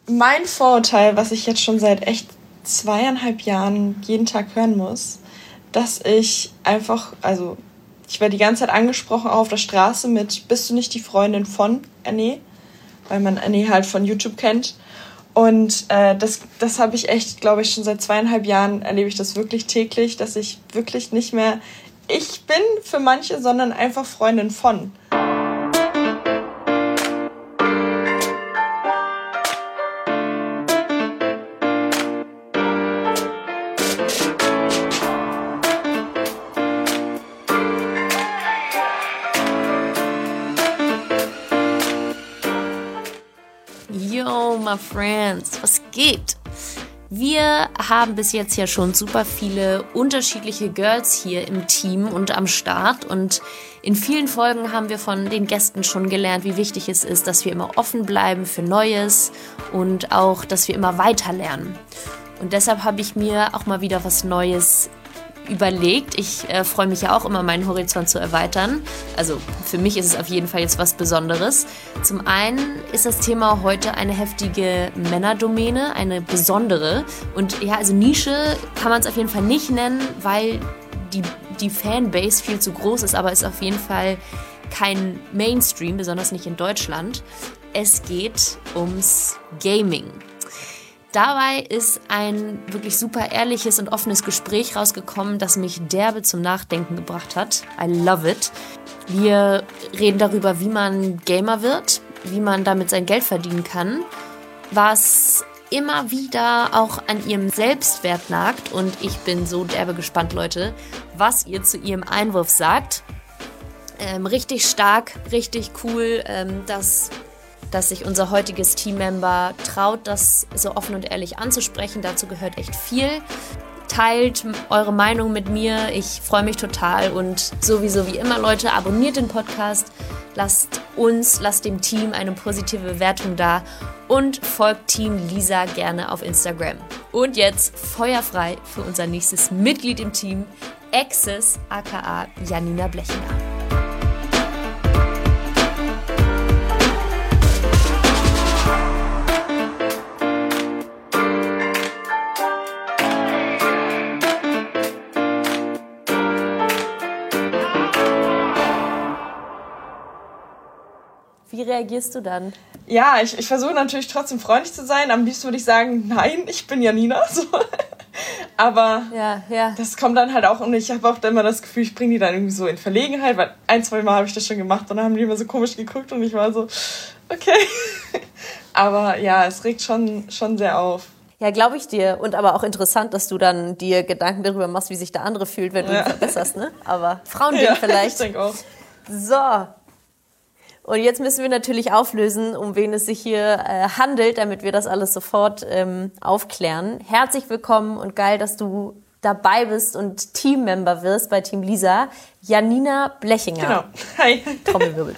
mein Vorurteil, was ich jetzt schon seit echt 2,5 Jahren jeden Tag hören muss, dass ich einfach, also ich werde die ganze Zeit angesprochen, auch auf der Straße mit, bist du nicht die Freundin von Ane? Weil man Ane halt von YouTube kennt. Und das habe ich echt, glaube ich, schon seit 2,5 Jahren erlebe ich das wirklich täglich, dass ich wirklich nicht mehr ich bin für manche, sondern einfach Freundin von. Yo, my friends, was geht? Wir haben bis jetzt ja schon super viele unterschiedliche Girls hier im Team und am Start und in vielen Folgen haben wir von den Gästen schon gelernt, wie wichtig es ist, dass wir immer offen bleiben für Neues und auch, dass wir immer weiter lernen. Und deshalb habe ich mir auch mal wieder was Neues überlegt. Ich freue mich ja auch immer, meinen Horizont zu erweitern. Also für mich ist es auf jeden Fall jetzt was Besonderes. Zum einen ist das Thema heute eine heftige Männerdomäne, eine besondere. Und ja, also Nische kann man es auf jeden Fall nicht nennen, weil die Fanbase viel zu groß ist, aber ist auf jeden Fall kein Mainstream, besonders nicht in Deutschland. Es geht ums Gaming. Dabei ist ein wirklich super ehrliches und offenes Gespräch rausgekommen, das mich derbe zum Nachdenken gebracht hat. I love it. Wir reden darüber, wie man Gamer wird, wie man damit sein Geld verdienen kann, was immer wieder auch an ihrem Selbstwert nagt. Und ich bin so derbe gespannt, Leute, was ihr zu ihrem Einwurf sagt. Richtig stark, richtig cool, dass sich unser heutiges Teammember traut, das so offen und ehrlich anzusprechen. Dazu gehört echt viel. Teilt eure Meinung mit mir. Ich freue mich total. Und sowieso wie immer, Leute, abonniert den Podcast. Lasst dem Team eine positive Bewertung da. Und folgt Team Lisa gerne auf Instagram. Und jetzt feuerfrei für unser nächstes Mitglied im Team, Access aka Janina Blechinger. Wie reagierst du dann? Ja, ich versuche natürlich trotzdem freundlich zu sein. Am liebsten würde ich sagen, nein, ich bin Janina. So. Aber ja. Das kommt dann halt auch, und ich habe auch immer das Gefühl, ich bringe die dann irgendwie so in Verlegenheit, weil 1-2 Mal habe ich das schon gemacht und dann haben die immer so komisch geguckt und ich war so, okay. Aber ja, es regt schon sehr auf. Ja, glaube ich dir. Und aber auch interessant, dass du dann dir Gedanken darüber machst, wie sich der andere fühlt, wenn du ihn verbesserst, ne? Aber Frauending vielleicht. Ich denke auch. So. Und jetzt müssen wir natürlich auflösen, um wen es sich hier handelt, damit wir das alles sofort aufklären. Herzlich willkommen und geil, dass du dabei bist und Teammember wirst bei Team Lisa. Janina Blechinger. Genau. Hi. Trommelwirbel.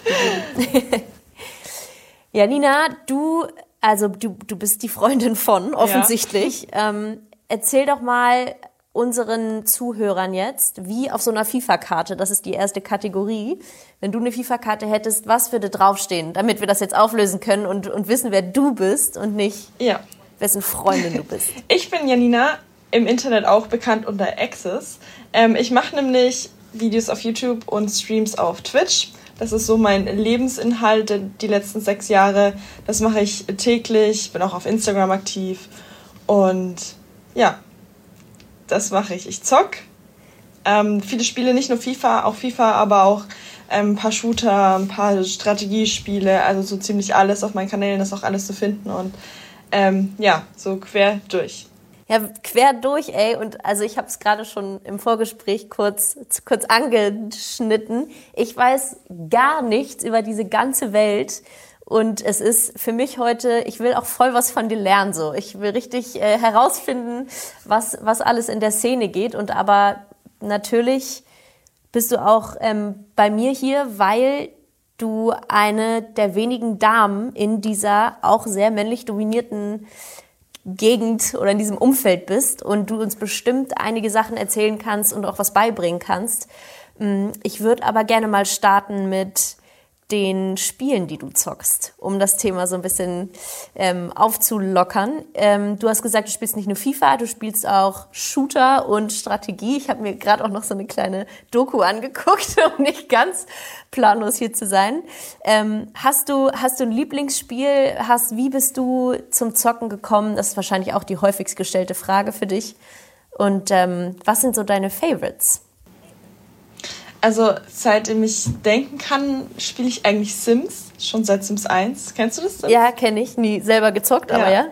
Janina, du bist die Freundin von, offensichtlich. Ja. Erzähl doch mal unseren Zuhörern jetzt, wie auf so einer FIFA-Karte, das ist die erste Kategorie, wenn du eine FIFA-Karte hättest, was würde draufstehen, damit wir das jetzt auflösen können und wissen, wer du bist und nicht, wessen Freundin du bist. Ich bin Janina, im Internet auch bekannt unter Access. Ich mache nämlich Videos auf YouTube und Streams auf Twitch. Das ist so mein Lebensinhalt die letzten 6 Jahre. Das mache ich täglich, bin auch auf Instagram aktiv und ja, das mache ich. Ich zock viele Spiele, nicht nur FIFA, auch FIFA, aber auch ein paar Shooter, ein paar Strategiespiele, also so ziemlich alles. Auf meinen Kanälen ist auch alles zu finden und so quer durch. Ja, quer durch, ey. Und also ich habe es gerade schon im Vorgespräch kurz angeschnitten. Ich weiß gar nichts über diese ganze Welt. Und es ist für mich heute, ich will auch voll was von dir lernen, so. Ich will richtig herausfinden, was alles in der Szene geht. Und aber natürlich bist du auch bei mir hier, weil du eine der wenigen Damen in dieser auch sehr männlich dominierten Gegend oder in diesem Umfeld bist und du uns bestimmt einige Sachen erzählen kannst und auch was beibringen kannst. Ich würde aber gerne mal starten mit den Spielen, die du zockst, um das Thema so ein bisschen aufzulockern. Du hast gesagt, du spielst nicht nur FIFA, du spielst auch Shooter und Strategie. Ich habe mir gerade auch noch so eine kleine Doku angeguckt, um nicht ganz planlos hier zu sein. Hast du ein Lieblingsspiel? Wie bist du zum Zocken gekommen? Das ist wahrscheinlich auch die häufigst gestellte Frage für dich. Und was sind so deine Favorites? Also seitdem ich denken kann, spiele ich eigentlich Sims, schon seit Sims 1. Kennst du das? Sims? Ja, kenne ich. Nie selber gezockt, aber ja.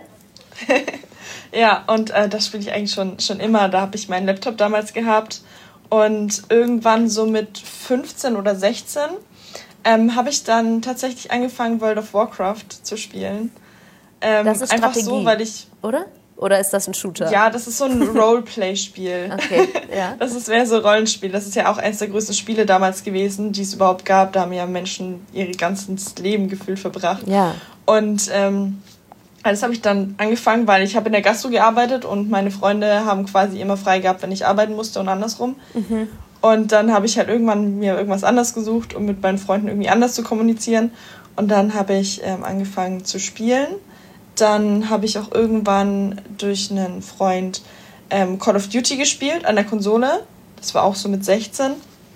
Ja, und das spiele ich eigentlich schon immer. Da habe ich meinen Laptop damals gehabt. Und irgendwann so mit 15 oder 16 habe ich dann tatsächlich angefangen, World of Warcraft zu spielen. Das ist einfach Strategie, so, weil ich... Oder? Oder ist das ein Shooter? Ja, das ist so ein Roleplay-Spiel. Okay, ja. Das ist mehr so Rollenspiel. Das ist ja auch eines der größten Spiele damals gewesen, die es überhaupt gab. Da haben ja Menschen ihr ganzes Leben gefühlt verbracht. Ja. Und das habe ich dann angefangen, weil ich habe in der Gastro gearbeitet und meine Freunde haben quasi immer frei gehabt, wenn ich arbeiten musste und andersrum. Mhm. Und dann habe ich halt irgendwann mir irgendwas anderes gesucht, um mit meinen Freunden irgendwie anders zu kommunizieren. Und dann habe ich angefangen zu spielen. Dann habe ich auch irgendwann durch einen Freund Call of Duty gespielt an der Konsole. Das war auch so mit 16.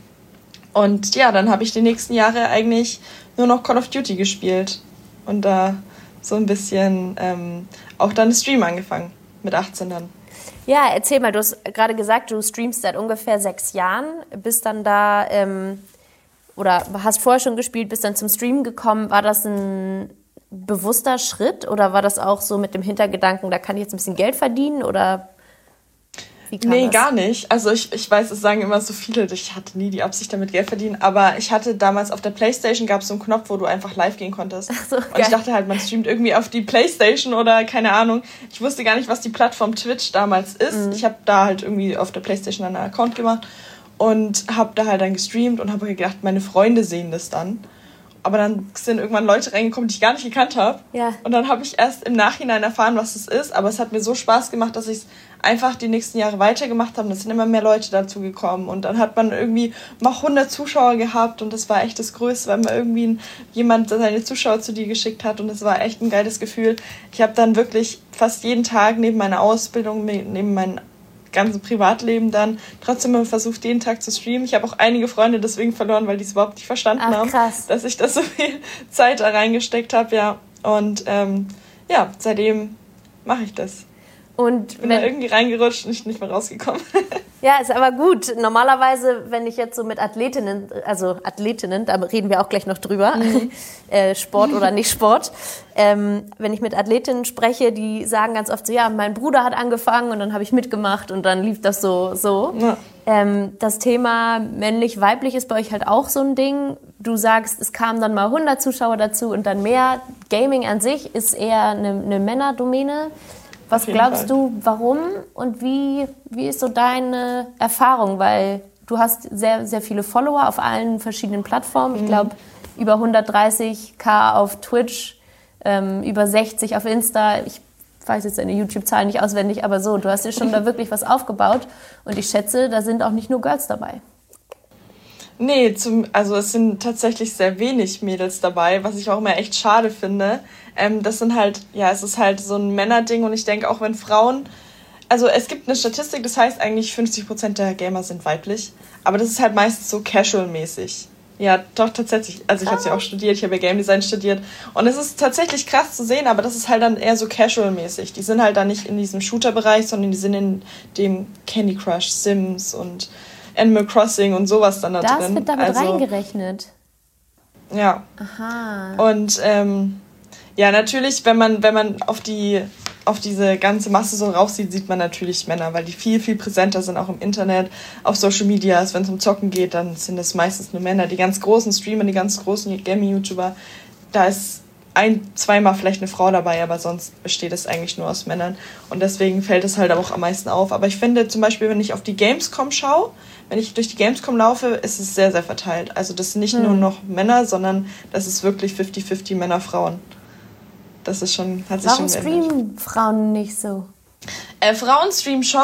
Und ja, dann habe ich die nächsten Jahre eigentlich nur noch Call of Duty gespielt. Und da so ein bisschen auch dann Stream angefangen, mit 18 dann. Ja, erzähl mal, du hast gerade gesagt, du streamst seit ungefähr 6 Jahren, bist dann da, oder hast vorher schon gespielt, bist dann zum Streamen gekommen. War das ein bewusster Schritt oder war das auch so mit dem Hintergedanken, da kann ich jetzt ein bisschen Geld verdienen oder wie kam das? Gar nicht. Also ich weiß, es sagen immer so viele, ich hatte nie die Absicht damit Geld verdienen, aber ich hatte damals auf der Playstation, gab es so einen Knopf, wo du einfach live gehen konntest. Ach so, und ich dachte halt, man streamt irgendwie auf die Playstation oder keine Ahnung. Ich wusste gar nicht, was die Plattform Twitch damals ist. Mhm. Ich habe da halt irgendwie auf der Playstation einen Account gemacht und habe da halt dann gestreamt und habe gedacht, meine Freunde sehen das dann. Aber dann sind irgendwann Leute reingekommen, die ich gar nicht gekannt habe. Ja. Und dann habe ich erst im Nachhinein erfahren, was es ist. Aber es hat mir so Spaß gemacht, dass ich es einfach die nächsten Jahre weitergemacht habe. Es sind immer mehr Leute dazu gekommen. Und dann hat man irgendwie mal 100 Zuschauer gehabt. Und das war echt das Größte, weil man irgendwie jemand seine Zuschauer zu dir geschickt hat. Und das war echt ein geiles Gefühl. Ich habe dann wirklich fast jeden Tag neben meiner Ausbildung, neben meinem ganzen Privatleben dann trotzdem versucht, jeden Tag zu streamen. Ich habe auch einige Freunde deswegen verloren, weil die es überhaupt nicht verstanden haben, dass ich da so viel Zeit da reingesteckt habe, ja. Und ja, seitdem mache ich das. Und ich bin da irgendwie reingerutscht und nicht mehr rausgekommen. Ja, ist aber gut. Normalerweise, wenn ich jetzt so mit Athletinnen, da reden wir auch gleich noch drüber, Sport oder nicht Sport, wenn ich mit Athletinnen spreche, die sagen ganz oft so, ja, mein Bruder hat angefangen und dann habe ich mitgemacht und dann lief das so. Ja. Das Thema männlich-weiblich ist bei euch halt auch so ein Ding. Du sagst, es kamen dann mal 100 Zuschauer dazu und dann mehr. Gaming an sich ist eher eine Männerdomäne. Was glaubst du, warum und wie ist so deine Erfahrung? Weil du hast sehr, sehr viele Follower auf allen verschiedenen Plattformen. Ich glaube, über 130.000 auf Twitch, über 60 auf Insta. Ich weiß jetzt deine YouTube-Zahlen nicht auswendig, aber so, du hast dir schon da wirklich was aufgebaut. Und ich schätze, da sind auch nicht nur Girls dabei. Nee, also es sind tatsächlich sehr wenig Mädels dabei, was ich auch immer echt schade finde. Das sind halt, ja, es ist halt so ein Männerding und ich denke auch, wenn Frauen, also es gibt eine Statistik, das heißt eigentlich 50% der Gamer sind weiblich, aber das ist halt meistens so casual-mäßig. Ja, doch, tatsächlich. Also ich habe ja auch studiert, ich habe ja Game Design studiert und es ist tatsächlich krass zu sehen, aber das ist halt dann eher so casual-mäßig. Die sind halt dann nicht in diesem Shooter-Bereich, sondern die sind in dem Candy Crush, Sims und Animal Crossing und sowas dann da drin. Das wird damit reingerechnet? Ja. Aha. Und ja, natürlich, wenn man auf diese ganze Masse so raufsieht, sieht man natürlich Männer, weil die viel, viel präsenter sind, auch im Internet, auf Social Media. Wenn es um Zocken geht, dann sind es meistens nur Männer. Die ganz großen Streamer, die ganz großen Gaming-YouTuber, da ist zweimal vielleicht eine Frau dabei, aber sonst besteht es eigentlich nur aus Männern. Und deswegen fällt es halt auch am meisten auf. Aber ich finde zum Beispiel, wenn ich auf die Gamescom schaue, wenn ich durch die Gamescom laufe, ist es sehr, sehr verteilt. Also das sind nicht nur noch Männer, sondern das ist wirklich 50-50 Männer, Frauen. Das ist schon, hat sich Warum schon geändert. Warum streamen Frauen nicht so? Frauen streamen schon,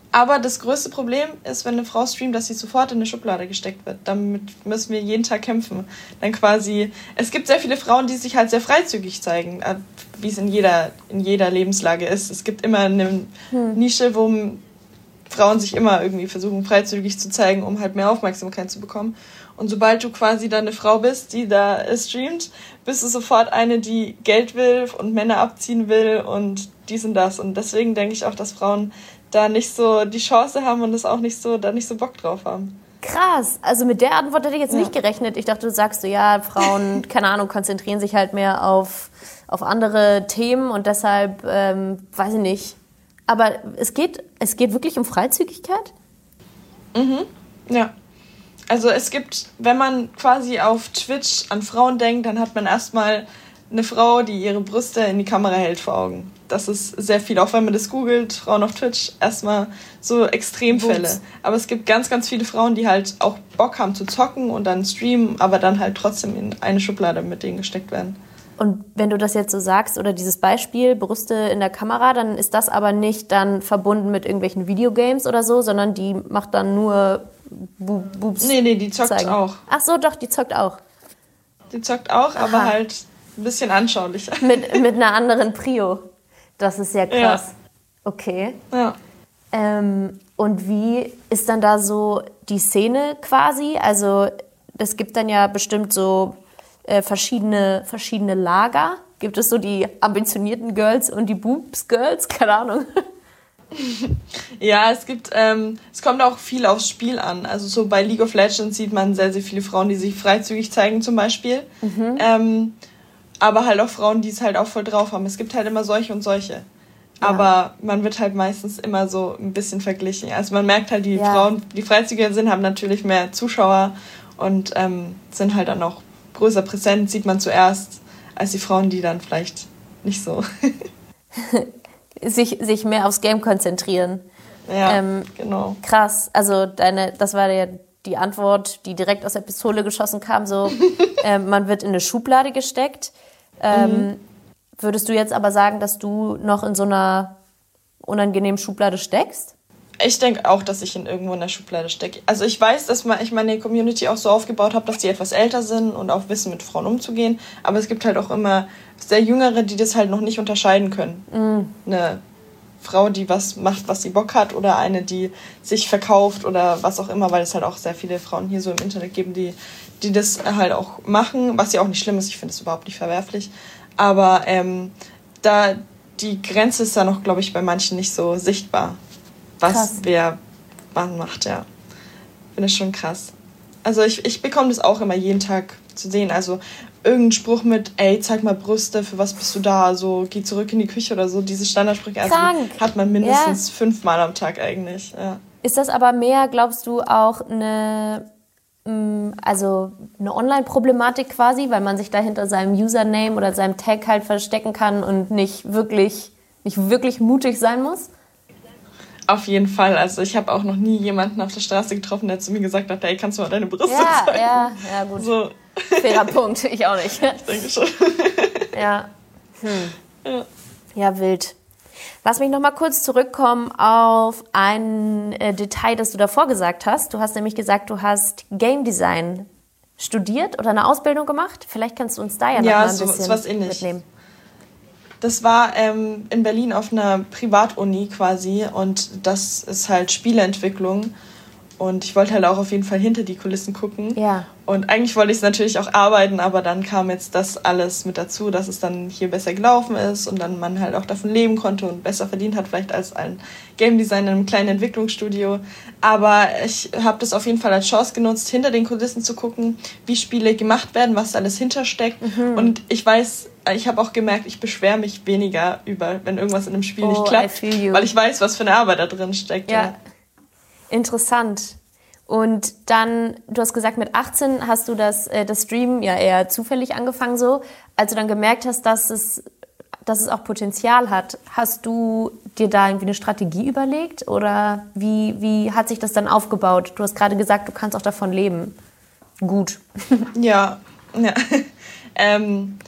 Aber das größte Problem ist, wenn eine Frau streamt, dass sie sofort in eine Schublade gesteckt wird. Damit müssen wir jeden Tag kämpfen. Dann quasi, es gibt sehr viele Frauen, die sich halt sehr freizügig zeigen, wie es in jeder Lebenslage ist. Es gibt immer eine Nische, wo Frauen sich immer irgendwie versuchen, freizügig zu zeigen, um halt mehr Aufmerksamkeit zu bekommen. Und sobald du quasi dann eine Frau bist, die da streamt, bist du sofort eine, die Geld will und Männer abziehen will und dies und das. Und deswegen denke ich auch, dass Frauen da nicht so die Chance haben und das auch nicht so Bock drauf haben. Krass, also mit der Antwort hätte ich jetzt nicht gerechnet. Ich dachte, du sagst so, ja, Frauen, keine Ahnung, konzentrieren sich halt mehr auf andere Themen und deshalb, weiß ich nicht. Aber es geht wirklich um Freizügigkeit? Ja. Also es gibt, wenn man quasi auf Twitch an Frauen denkt, dann hat man erstmal eine Frau, die ihre Brüste in die Kamera hält vor Augen. Das ist sehr viel, auch wenn man das googelt, Frauen auf Twitch, erstmal so Extremfälle. Ups. Aber es gibt ganz, ganz viele Frauen, die halt auch Bock haben zu zocken und dann streamen, aber dann halt trotzdem in eine Schublade mit denen gesteckt werden. Und wenn du das jetzt so sagst, oder dieses Beispiel, Brüste in der Kamera, dann ist das aber nicht dann verbunden mit irgendwelchen Videogames oder so, sondern die macht dann nur Boobs. Nee, die zockt zeigen. auch. Ach so, doch, die zockt auch. Die zockt auch, aber halt ein bisschen anschaulicher. Mit einer anderen Prio. Das ist ja krass. Ja. Okay. Ja. Und wie ist dann da so die Szene quasi? Also es gibt dann ja bestimmt so verschiedene Lager. Gibt es so die ambitionierten Girls und die Boobs-Girls? Keine Ahnung. Ja, es kommt auch viel aufs Spiel an. Also so bei League of Legends sieht man sehr, sehr viele Frauen, die sich freizügig zeigen zum Beispiel. Aber halt auch Frauen, die es halt auch voll drauf haben. Es gibt halt immer solche und solche. Ja. Aber man wird halt meistens immer so ein bisschen verglichen. Also man merkt halt, die Frauen, die freizügiger sind, haben natürlich mehr Zuschauer und sind halt dann auch größer präsent, sieht man zuerst, als die Frauen, die dann vielleicht nicht so... sich mehr aufs Game konzentrieren. Ja, genau. Krass. Also das war ja die Antwort, die direkt aus der Pistole geschossen kam, so man wird in eine Schublade gesteckt. Würdest du jetzt aber sagen, dass du noch in so einer unangenehmen Schublade steckst? Ich denke auch, dass ich irgendwo in der Schublade stecke. Also ich weiß, dass ich meine Community auch so aufgebaut habe, dass die etwas älter sind und auch wissen, mit Frauen umzugehen. Aber es gibt halt auch immer sehr Jüngere, die das halt noch nicht unterscheiden können. Eine Frau, die was macht, was sie Bock hat, oder eine, die sich verkauft oder was auch immer, weil es halt auch sehr viele Frauen hier so im Internet geben, die das halt auch machen, was ja auch nicht schlimm ist. Ich finde es überhaupt nicht verwerflich. Aber da die Grenze ist da noch, glaube ich, bei manchen nicht so sichtbar. Was wer wann macht, ja. Finde ich schon krass. Also ich bekomme das auch immer jeden Tag zu sehen. Also irgendein Spruch mit, ey, zeig mal Brüste, für was bist du da? So, geh zurück in die Küche oder so. Diese Standardsprüche also hat man mindestens 5-mal am Tag eigentlich. Ja. Ist das aber mehr, glaubst du, auch eine Online-Problematik quasi, weil man sich da hinter seinem Username oder seinem Tag halt verstecken kann und nicht wirklich mutig sein muss? Auf jeden Fall. Also ich habe auch noch nie jemanden auf der Straße getroffen, der zu mir gesagt hat, hey, kannst du mal deine Brüste zeigen? Ja, gut. So. Fairer Punkt, ich auch nicht. Ich denke schon. Ja. Ja, wild. Lass mich noch mal kurz zurückkommen auf ein Detail, das du davor gesagt hast. Du hast nämlich gesagt, du hast Game Design studiert oder eine Ausbildung gemacht. Vielleicht kannst du uns da ja noch mal ein bisschen mitnehmen. Das war in Berlin auf einer Privatuni quasi und das ist halt Spieleentwicklung und ich wollte halt auch auf jeden Fall hinter die Kulissen gucken. Ja. Und eigentlich wollte ich es natürlich auch arbeiten, aber dann kam jetzt das alles mit dazu, dass es dann hier besser gelaufen ist und dann man halt auch davon leben konnte und besser verdient hat vielleicht als ein Game Designer in einem kleinen Entwicklungsstudio. Aber ich habe das auf jeden Fall als Chance genutzt, hinter den Kulissen zu gucken, wie Spiele gemacht werden, was da alles hintersteckt. Und ich habe auch gemerkt, ich beschwere mich weniger über, wenn irgendwas in einem Spiel nicht klappt, weil ich weiß, was für eine Arbeit da drin steckt. Ja. Interessant. Und dann, du hast gesagt, mit 18 hast du das Streamen ja eher zufällig angefangen so. Als du dann gemerkt hast, dass es auch Potenzial hat, hast du dir da irgendwie eine Strategie überlegt? Oder wie hat sich das dann aufgebaut? Du hast gerade gesagt, du kannst auch davon leben. Gut. Ja.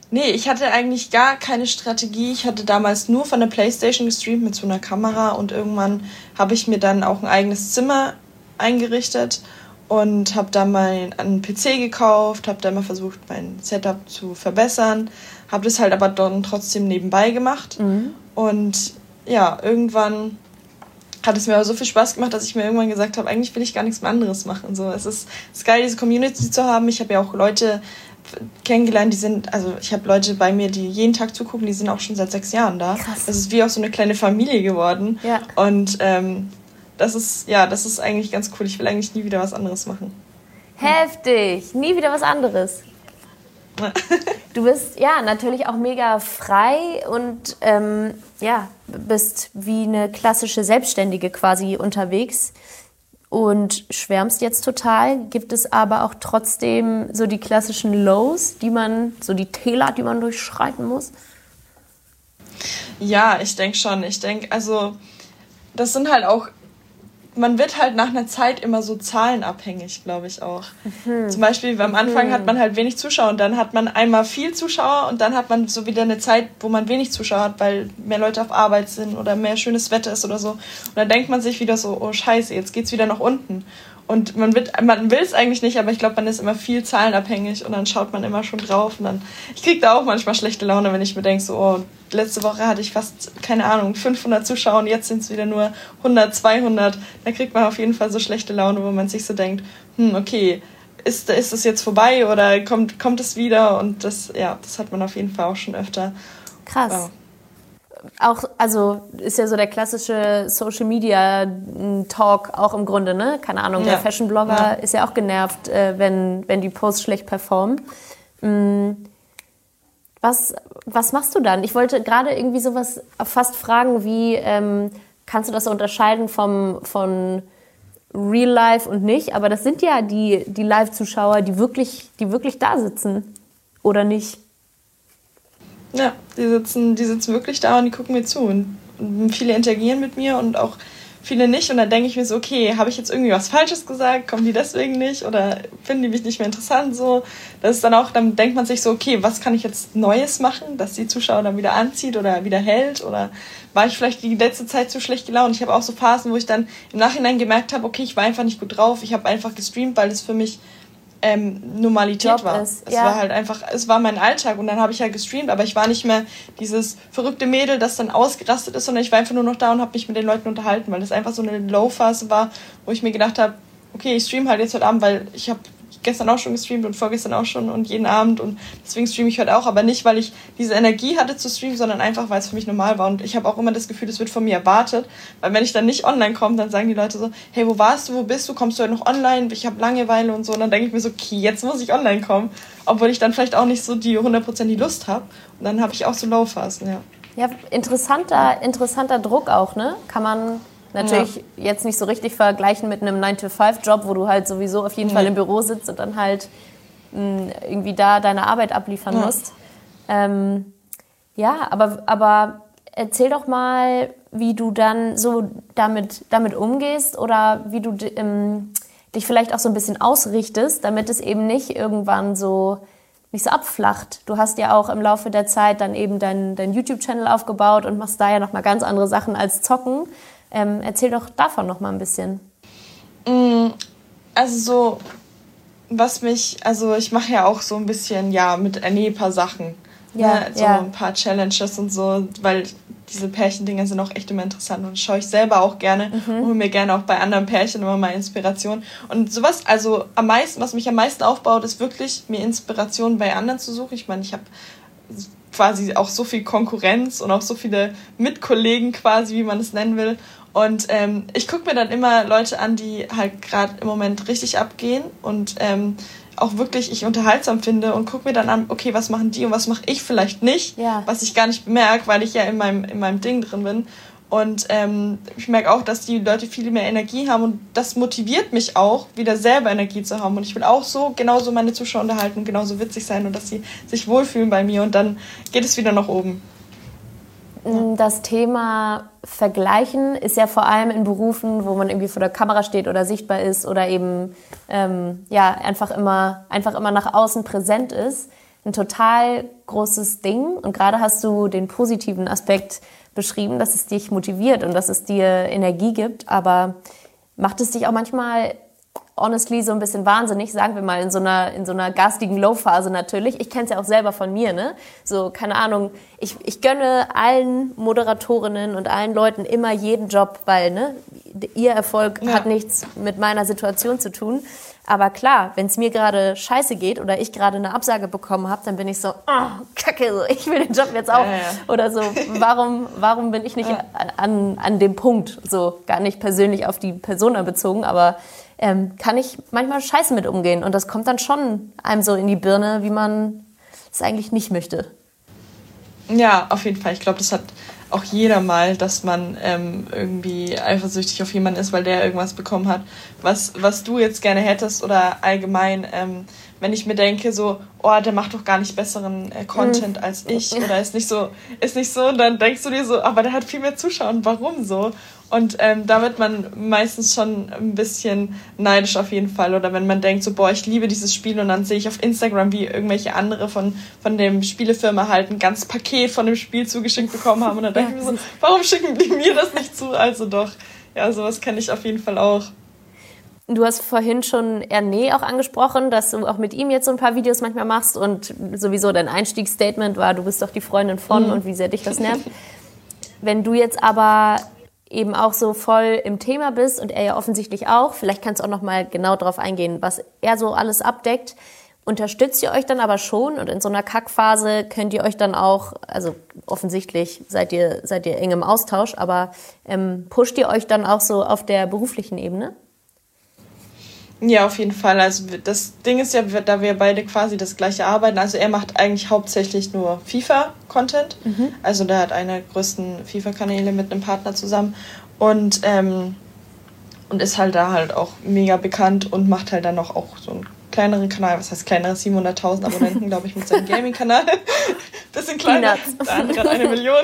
Nee, ich hatte eigentlich gar keine Strategie. Ich hatte damals nur von der PlayStation gestreamt mit so einer Kamera und irgendwann habe ich mir dann auch ein eigenes Zimmer eingerichtet und habe da mal einen PC gekauft, habe da mal versucht, mein Setup zu verbessern, habe das halt aber dann trotzdem nebenbei gemacht. Und ja, irgendwann hat es mir aber so viel Spaß gemacht, dass ich mir irgendwann gesagt habe, eigentlich will ich gar nichts mehr anderes machen. So, es ist geil, diese Community zu haben. Ich habe ja auch Leute kennengelernt, ich habe Leute bei mir, die jeden Tag zugucken, die sind auch schon seit 6 Jahren da. Krass. Das ist wie auch so eine kleine Familie geworden. Ja. Und das ist eigentlich ganz cool. Ich will eigentlich nie wieder was anderes machen. Heftig! Nie wieder was anderes. Du bist ja natürlich auch mega frei und bist wie eine klassische Selbstständige quasi unterwegs und schwärmst jetzt total. Gibt es aber auch trotzdem so die klassischen Lows, die Täler, die man durchschreiten muss? Ja, ich denke schon. Also das sind halt auch, man wird halt nach einer Zeit immer so zahlenabhängig, glaube ich auch. Zum Beispiel am Anfang hat man halt wenig Zuschauer und dann hat man einmal viel Zuschauer und dann hat man so wieder eine Zeit, wo man wenig Zuschauer hat, weil mehr Leute auf Arbeit sind oder mehr schönes Wetter ist oder so. Und dann denkt man sich wieder so, oh scheiße, jetzt geht's wieder nach unten. Und man will es eigentlich nicht, aber ich glaube, man ist immer viel zahlenabhängig und dann schaut man immer schon drauf. Und dann, ich kriege da auch manchmal schlechte Laune, wenn ich mir denke, so, oh, letzte Woche hatte ich fast, keine Ahnung, 500 Zuschauer und jetzt sind es wieder nur 100, 200. Da kriegt man auf jeden Fall so schlechte Laune, wo man sich so denkt, okay, ist das jetzt vorbei oder kommt es wieder? Und das hat man auf jeden Fall auch schon öfter. Krass. Wow. Auch, also ist ja so der klassische Social Media Talk auch im Grunde, ne? Keine Ahnung, der Fashion Blogger ist ja auch genervt, wenn die Posts schlecht performen. Was machst du dann? Ich wollte gerade irgendwie sowas fast fragen wie, kannst du das so unterscheiden von Real Life und nicht? Aber das sind ja die Live-Zuschauer, die wirklich da sitzen, oder nicht? Ja, die sitzen wirklich da und die gucken mir zu. Und viele interagieren mit mir und auch viele nicht. Und dann denke ich mir so, okay, habe ich jetzt irgendwie was Falsches gesagt? Kommen die deswegen nicht? Oder finden die mich nicht mehr interessant? So, das ist dann denkt man sich so, okay, was kann ich jetzt Neues machen, dass die Zuschauer dann wieder anzieht oder wieder hält? Oder war ich vielleicht die letzte Zeit zu schlecht gelaunt? Ich habe auch so Phasen, wo ich dann im Nachhinein gemerkt habe, okay, ich war einfach nicht gut drauf. Ich habe einfach gestreamt, weil es für mich Normalität Job war. Es war halt einfach, es war mein Alltag und dann habe ich halt gestreamt, aber ich war nicht mehr dieses verrückte Mädel, das dann ausgerastet ist, sondern ich war einfach nur noch da und habe mich mit den Leuten unterhalten, weil das einfach so eine Low-Phase war, wo ich mir gedacht habe, okay, ich streame halt jetzt heute Abend, weil ich habe gestern auch schon gestreamt und vorgestern auch schon und jeden Abend und deswegen streame ich heute auch, aber nicht, weil ich diese Energie hatte zu streamen, sondern einfach, weil es für mich normal war und ich habe auch immer das Gefühl, das wird von mir erwartet, weil wenn ich dann nicht online komme, dann sagen die Leute so, hey, wo warst du, wo bist du, kommst du heute noch online, ich habe Langeweile und so und dann denke ich mir so, okay, jetzt muss ich online kommen, obwohl ich dann vielleicht auch nicht so die 100% die Lust habe und dann habe ich auch so Low-Phasen, ja. Ja, interessanter Druck auch, ne? Kann man natürlich jetzt nicht so richtig vergleichen mit einem 9-to-5-Job, wo du halt sowieso auf jeden Fall im Büro sitzt und dann halt irgendwie da deine Arbeit abliefern musst. Aber erzähl doch mal, wie du dann so damit umgehst oder wie du dich vielleicht auch so ein bisschen ausrichtest, damit es eben nicht irgendwann so abflacht. Du hast ja auch im Laufe der Zeit dann eben deinen YouTube-Channel aufgebaut und machst da ja nochmal ganz andere Sachen als Zocken. Erzähl doch davon noch mal ein bisschen. Also ich mache ja auch so ein bisschen, mit ein paar Sachen. Ein paar Challenges und so, weil diese Pärchendinger sind auch echt immer interessant und das schaue ich selber auch gerne und hole mir gerne auch bei anderen Pärchen immer mal Inspiration. Und sowas, also was mich am meisten aufbaut, ist wirklich, mir Inspiration bei anderen zu suchen. Ich meine, ich habe quasi auch so viel Konkurrenz und auch so viele Mitkollegen quasi, wie man es nennen will. Und ich gucke mir dann immer Leute an, die halt gerade im Moment richtig abgehen und auch wirklich ich unterhaltsam finde und gucke mir dann an, okay, was machen die und was mache ich vielleicht nicht, was ich gar nicht bemerke, weil ich ja in meinem Ding drin bin. Und ich merke auch, dass die Leute viel mehr Energie haben und das motiviert mich auch, wieder selber Energie zu haben. Und ich will auch genauso meine Zuschauer unterhalten und genauso witzig sein und dass sie sich wohlfühlen bei mir und dann geht es wieder nach oben. Das Thema Vergleichen ist ja vor allem in Berufen, wo man irgendwie vor der Kamera steht oder sichtbar ist oder eben einfach immer nach außen präsent ist, ein total großes Ding. Und gerade hast du den positiven Aspekt beschrieben, dass es dich motiviert und dass es dir Energie gibt. Aber macht es dich auch manchmal honestly so ein bisschen wahnsinnig, sagen wir mal, in so einer garstigen Low-Phase natürlich. Ich kenne es ja auch selber von mir, ne? So, keine Ahnung, ich gönne allen Moderatorinnen und allen Leuten immer jeden Job, weil, ne, ihr Erfolg hat nichts mit meiner Situation zu tun. Aber klar, wenn es mir gerade scheiße geht oder ich gerade eine Absage bekommen habe, dann bin ich so, oh, Kacke, so, ich will den Job jetzt auch. Oder so, warum bin ich nicht an dem Punkt? So, gar nicht persönlich auf die Persona bezogen, aber kann ich manchmal scheiße mit umgehen. Und das kommt dann schon einem so in die Birne, wie man es eigentlich nicht möchte. Ja, auf jeden Fall. Ich glaube, das hat auch jeder mal, dass man irgendwie eifersüchtig auf jemanden ist, weil der irgendwas bekommen hat, was du jetzt gerne hättest oder allgemein, wenn ich mir denke so, oh, der macht doch gar nicht besseren Content als ich oder ist nicht so, dann denkst du dir so, aber der hat viel mehr Zuschauer und warum so? Und da wird man meistens schon ein bisschen neidisch auf jeden Fall. Oder wenn man denkt so, boah, ich liebe dieses Spiel und dann sehe ich auf Instagram, wie irgendwelche andere von dem Spielefirma halt ein ganzes Paket von dem Spiel zugeschickt bekommen haben. Und dann denke ich mir so, warum schicken die mir das nicht zu? Also doch, ja, sowas kenne ich auf jeden Fall auch. Du hast vorhin schon Erne auch angesprochen, dass du auch mit ihm jetzt so ein paar Videos manchmal machst und sowieso dein Einstiegsstatement war, du bist doch die Freundin von und wie sehr dich das nervt. Wenn du jetzt aber eben auch so voll im Thema bist und er ja offensichtlich auch, vielleicht kannst du auch noch mal genau drauf eingehen, was er so alles abdeckt. Unterstützt ihr euch dann aber schon und in so einer Kackphase könnt ihr euch dann auch, also offensichtlich seid ihr eng im Austausch, aber pusht ihr euch dann auch so auf der beruflichen Ebene? Ja, auf jeden Fall. Also das Ding ist ja, da wir beide quasi das gleiche arbeiten, also er macht eigentlich hauptsächlich nur FIFA-Content. Also der hat eine der größten FIFA-Kanäle mit einem Partner zusammen und ist halt da halt auch mega bekannt und macht halt dann noch auch so einen kleineren Kanal, was heißt kleinere, 700.000 Abonnenten, glaube ich, mit seinem Gaming-Kanal. Bisschen kleiner, der andere hat 1 Million.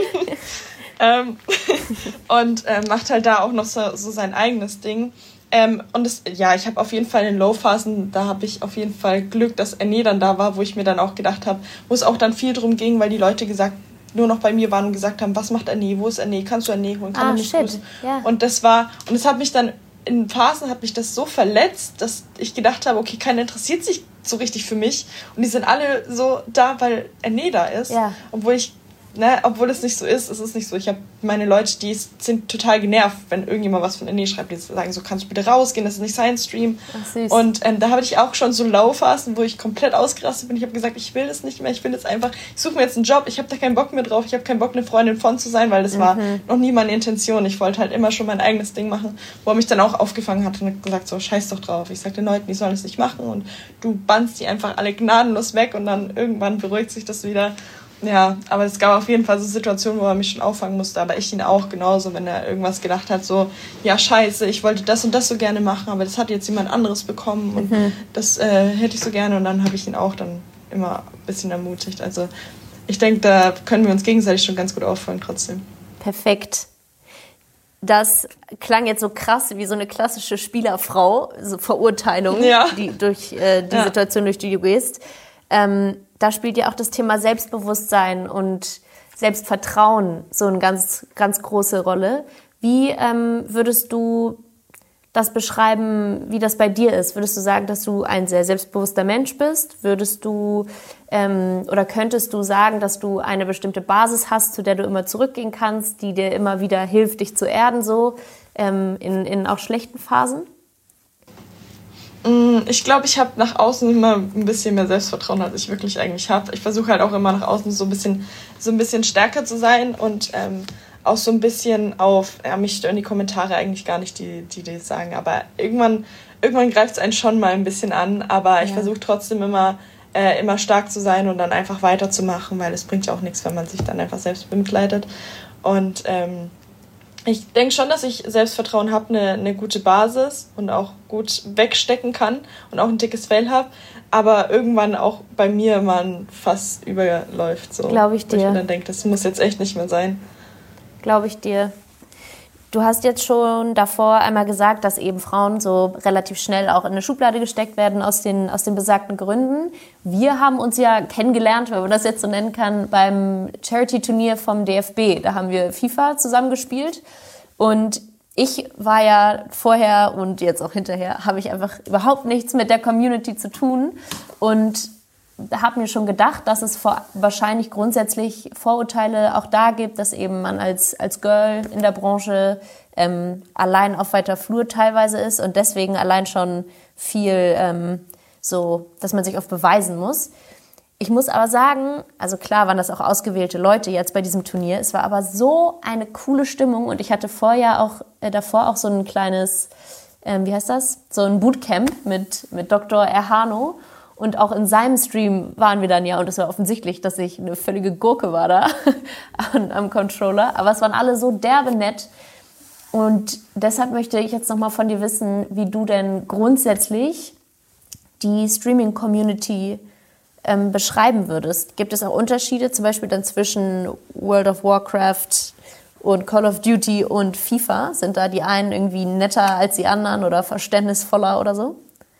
Und macht halt da auch noch so sein eigenes Ding. Und ich habe auf jeden Fall in Low-Phasen, da habe ich auf jeden Fall Glück, dass Erne dann da war, wo ich mir dann auch gedacht habe, wo es auch dann viel drum ging, weil die Leute nur noch bei mir waren und gesagt haben, was macht Erne, wo ist Erne, kannst du Erne holen, kann man nicht grüßen. Yeah. Und es hat mich dann, in Phasen hat mich das so verletzt, dass ich gedacht habe, okay, keiner interessiert sich so richtig für mich und die sind alle so da, weil Erne da ist, obwohl es nicht so ist, es ist nicht so. Ich habe meine Leute, die sind total genervt, wenn irgendjemand was von Erne schreibt, die sagen so, kannst du bitte rausgehen, das ist nicht sein Stream. Ach, süß. Und da hatte ich auch schon so Low-Phasen, wo ich komplett ausgerastet bin. Ich habe gesagt, ich will das nicht mehr, ich suche mir jetzt einen Job, ich habe da keinen Bock mehr drauf, ich habe keinen Bock, eine Freundin von zu sein, weil das war noch nie meine Intention. Ich wollte halt immer schon mein eigenes Ding machen, wo er mich dann auch aufgefangen hat und gesagt so, scheiß doch drauf. Ich sagte den Leuten, die sollen es nicht machen und du bannst die einfach alle gnadenlos weg und dann irgendwann beruhigt sich das wieder. Ja, aber es gab auf jeden Fall so Situationen, wo er mich schon auffangen musste, aber ich ihn auch genauso, wenn er irgendwas gedacht hat, so, ja scheiße, ich wollte das und das so gerne machen, aber das hat jetzt jemand anderes bekommen und das hätte ich so gerne und dann habe ich ihn auch dann immer ein bisschen ermutigt. Also ich denke, da können wir uns gegenseitig schon ganz gut auffangen trotzdem. Perfekt. Das klang jetzt so krass wie so eine klassische Spielerfrau, so Verurteilung, die durch die Situation, durch die du gehst. Da spielt ja auch das Thema Selbstbewusstsein und Selbstvertrauen so eine ganz, ganz große Rolle. Wie würdest du das beschreiben, wie das bei dir ist? Würdest du sagen, dass du ein sehr selbstbewusster Mensch bist? Würdest du oder könntest du sagen, dass du eine bestimmte Basis hast, zu der du immer zurückgehen kannst, die dir immer wieder hilft, dich zu erden, so in auch schlechten Phasen? Ich glaube, ich habe nach außen immer ein bisschen mehr Selbstvertrauen, als ich wirklich eigentlich habe. Ich versuche halt auch immer nach außen so ein bisschen stärker zu sein und auch so ein bisschen mich stören die Kommentare eigentlich gar nicht, die das sagen. Aber irgendwann greift es einen schon mal ein bisschen an. Aber ich versuche trotzdem immer stark zu sein und dann einfach weiterzumachen, weil es bringt ja auch nichts, wenn man sich dann einfach selbst bemitleidet. Und ich denke schon, dass ich Selbstvertrauen habe, eine gute Basis und auch gut wegstecken kann und auch ein dickes Fell habe, aber irgendwann auch bei mir man fast überläuft. So. Glaube ich dir. Wo ich mir dann denke, das muss jetzt echt nicht mehr sein. Glaube ich dir. Du hast jetzt schon davor einmal gesagt, dass eben Frauen so relativ schnell auch in eine Schublade gesteckt werden aus den besagten Gründen. Wir haben uns ja kennengelernt, wenn man das jetzt so nennen kann, beim Charity-Turnier vom DFB. Da haben wir FIFA zusammengespielt und ich war ja vorher und jetzt auch hinterher, habe ich einfach überhaupt nichts mit der Community zu tun und habe mir schon gedacht, dass es wahrscheinlich grundsätzlich Vorurteile auch da gibt, dass eben man als Girl in der Branche allein auf weiter Flur teilweise ist und deswegen allein schon viel so, dass man sich oft beweisen muss. Ich muss aber sagen, also klar waren das auch ausgewählte Leute jetzt bei diesem Turnier, es war aber so eine coole Stimmung und ich hatte davor auch so ein kleines, wie heißt das, so ein Bootcamp mit Dr. Erhano. Und auch in seinem Stream waren wir dann ja, und es war offensichtlich, dass ich eine völlige Gurke war da am Controller. Aber es waren alle so derbe nett. Und deshalb möchte ich jetzt nochmal von dir wissen, wie du denn grundsätzlich die Streaming-Community beschreiben würdest. Gibt es auch Unterschiede, zum Beispiel dann zwischen World of Warcraft und Call of Duty und FIFA? Sind da die einen irgendwie netter als die anderen oder verständnisvoller oder so?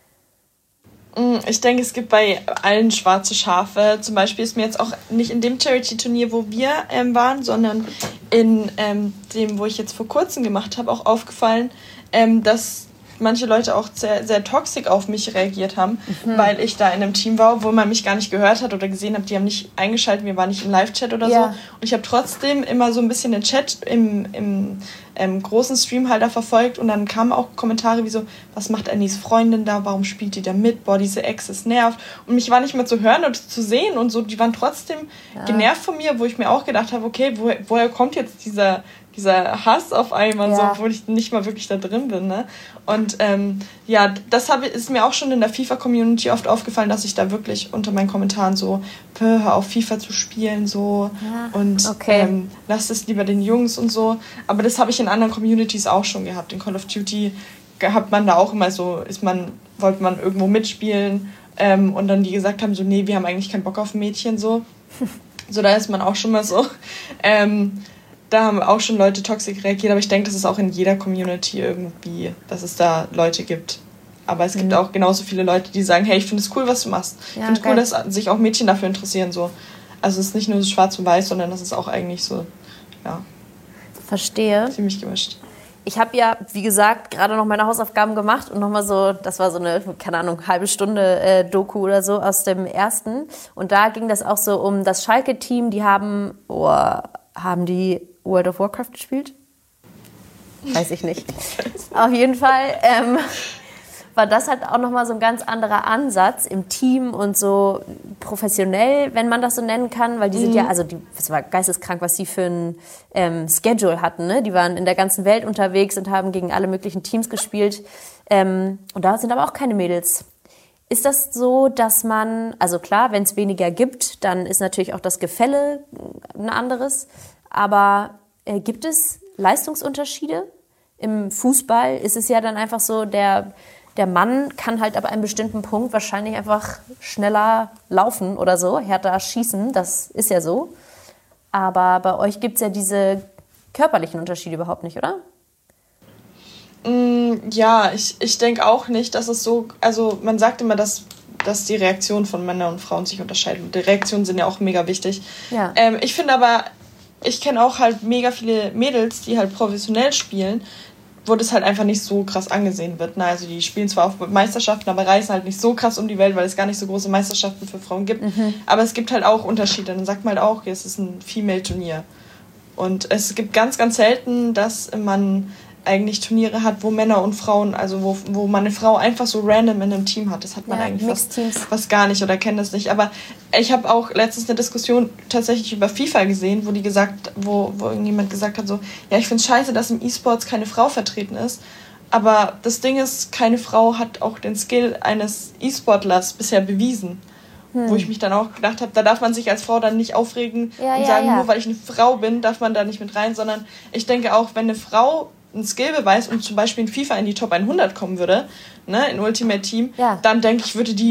Ich denke, es gibt bei allen schwarze Schafe. Zum Beispiel ist mir jetzt auch nicht in dem Charity-Turnier, wo wir waren, sondern in dem, wo ich jetzt vor kurzem gemacht habe, auch aufgefallen, dass manche Leute auch sehr, sehr toxisch auf mich reagiert haben, weil ich da in einem Team war, wo man mich gar nicht gehört hat oder gesehen hat, die haben nicht eingeschaltet, wir waren nicht im Live-Chat oder so. Und ich habe trotzdem immer so ein bisschen den Chat im großen Stream halt da verfolgt und dann kamen auch Kommentare wie so, was macht Annies Freundin da, warum spielt die da mit, boah, diese Ex ist nervt. Und mich war nicht mehr zu hören oder zu sehen und so, die waren trotzdem genervt von mir, wo ich mir auch gedacht habe, okay, woher kommt jetzt dieser Hass auf einmal, so, obwohl ich nicht mal wirklich da drin bin, ne? Und das ist mir auch schon in der FIFA-Community oft aufgefallen, dass ich da wirklich unter meinen Kommentaren so, hör auf FIFA zu spielen, so, und lass es lieber den Jungs und so. Aber das habe ich in anderen Communities auch schon gehabt. In Call of Duty hat man da auch immer so, wollte man irgendwo mitspielen und dann die gesagt haben, so, nee, wir haben eigentlich keinen Bock auf ein Mädchen, so. So, da ist man auch schon mal so. Da haben auch schon Leute toxisch reagiert, aber ich denke, das ist auch in jeder Community irgendwie, dass es da Leute gibt. Aber es gibt auch genauso viele Leute, die sagen, hey, ich finde es cool, was du machst. Ich finde es cool, dass sich auch Mädchen dafür interessieren. So. Also es ist nicht nur so schwarz und weiß, sondern das ist auch eigentlich so, Verstehe. Ziemlich gemischt. Ich habe ja, wie gesagt, gerade noch meine Hausaufgaben gemacht und nochmal so, das war so eine, keine Ahnung, halbe Stunde Doku oder so aus dem ersten. Und da ging das auch so um das Schalke-Team, die haben die World of Warcraft gespielt? Weiß ich nicht. Auf jeden Fall war das halt auch nochmal so ein ganz anderer Ansatz im Team und so professionell, wenn man das so nennen kann, weil die sind ja, also das war geisteskrank, was die für ein Schedule hatten, ne? Die waren in der ganzen Welt unterwegs und haben gegen alle möglichen Teams gespielt. Und da sind aber auch keine Mädels. Ist das so, dass man, also klar, wenn es weniger gibt, dann ist natürlich auch das Gefälle ein anderes, aber gibt es Leistungsunterschiede? Im Fußball ist es ja dann einfach so, der Mann kann halt ab einem bestimmten Punkt wahrscheinlich einfach schneller laufen oder so, härter schießen, das ist ja so. Aber bei euch gibt es ja diese körperlichen Unterschiede überhaupt nicht, oder? Ja, ich denke auch nicht, dass es so, also man sagt immer, dass die Reaktion von Männern und Frauen sich unterscheidet. Und die Reaktionen sind ja auch mega wichtig. Ja. Ich finde aber, ich kenne auch halt mega viele Mädels, die halt professionell spielen, wo das halt einfach nicht so krass angesehen wird. Na, also die spielen zwar auf Meisterschaften, aber reisen halt nicht so krass um die Welt, weil es gar nicht so große Meisterschaften für Frauen gibt. Aber es gibt halt auch Unterschiede. Dann sagt man halt auch, es ist ein Female-Turnier. Und es gibt ganz, ganz selten, dass man eigentlich Turniere hat, wo Männer und Frauen, also wo man eine Frau einfach so random in einem Team hat. Das hat man eigentlich fast gar nicht oder kennt das nicht. Aber ich habe auch letztens eine Diskussion tatsächlich über FIFA gesehen, wo irgendjemand gesagt hat so, ja, ich finde es scheiße, dass im E-Sports keine Frau vertreten ist. Aber das Ding ist, keine Frau hat auch den Skill eines E-Sportlers bisher bewiesen. Wo ich mich dann auch gedacht habe, da darf man sich als Frau dann nicht aufregen und sagen, nur weil ich eine Frau bin, darf man da nicht mit rein, sondern ich denke auch, wenn eine Frau einen Skillbeweis und zum Beispiel in FIFA in die Top 100 kommen würde, ne, in Ultimate Team, dann denke ich, würde die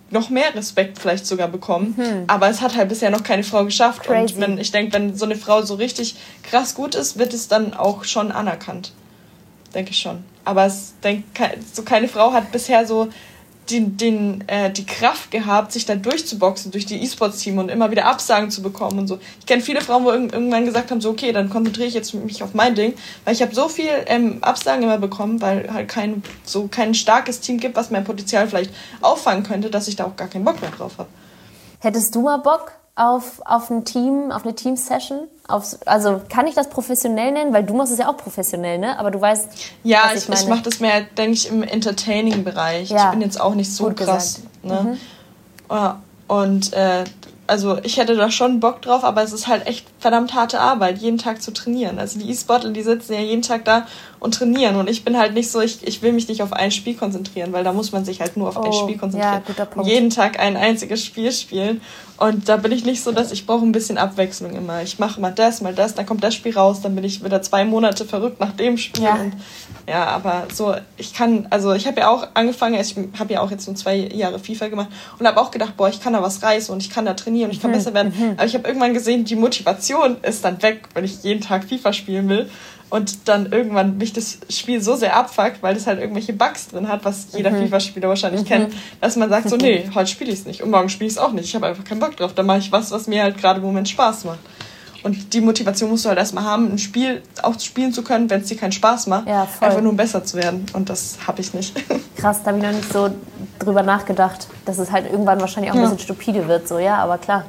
noch mehr Respekt vielleicht sogar bekommen. Aber es hat halt bisher noch keine Frau geschafft. Crazy. Und ich denke, wenn so eine Frau so richtig krass gut ist, wird es dann auch schon anerkannt. Denke ich schon. Aber so keine Frau hat bisher so die Kraft gehabt, sich da durchzuboxen durch die E-Sports-Team und immer wieder Absagen zu bekommen und so. Ich kenne viele Frauen, wo irgendwann gesagt haben, so okay, dann konzentriere ich jetzt mich auf mein Ding, weil ich habe so viel Absagen immer bekommen, weil halt kein starkes Team gibt, was mein Potenzial vielleicht auffangen könnte, dass ich da auch gar keinen Bock mehr drauf habe. Hättest du mal Bock auf ein Team, auf eine Team-Session? Also kann ich das professionell nennen? Weil du machst es ja auch professionell, ne? Aber du weißt, ja, ich mache das mehr, denke ich, im Entertaining-Bereich. Ja. Ich bin jetzt auch nicht so krass. Ne? Und also ich hätte da schon Bock drauf, aber es ist halt echt verdammt harte Arbeit, jeden Tag zu trainieren. Also die E-Sportler, die sitzen ja jeden Tag da und trainieren. Und ich bin halt nicht so, ich will mich nicht auf ein Spiel konzentrieren, weil da muss man sich halt nur auf ein Spiel konzentrieren. Ja, guter Punkt. Jeden Tag ein einziges Spiel spielen. Und da bin ich nicht so, dass ich brauche ein bisschen Abwechslung immer. Ich mache mal das, dann kommt das Spiel raus, dann bin ich wieder 2 Monate verrückt nach dem Spiel. Ja, und ja, aber so, ich habe ja auch angefangen, ich habe ja auch jetzt so 2 Jahre FIFA gemacht und habe auch gedacht, boah, ich kann da was reißen und ich kann da trainieren und ich kann besser werden. Aber ich habe irgendwann gesehen, die Motivation ist dann weg, wenn ich jeden Tag FIFA spielen will. Und dann irgendwann mich das Spiel so sehr abfuckt, weil das halt irgendwelche Bugs drin hat, was jeder FIFA-Spieler wahrscheinlich kennt, dass man sagt so, nee, heute spiele ich es nicht und morgen spiele ich es auch nicht. Ich habe einfach keinen Bock drauf. Dann mache ich was mir halt gerade im Moment Spaß macht. Und die Motivation musst du halt erstmal haben, ein Spiel auch spielen zu können, wenn es dir keinen Spaß macht. Ja, einfach nur besser zu werden. Und das habe ich nicht. Krass, da habe ich noch nicht so drüber nachgedacht, dass es halt irgendwann wahrscheinlich auch ein bisschen stupide wird. So, ja, aber klar.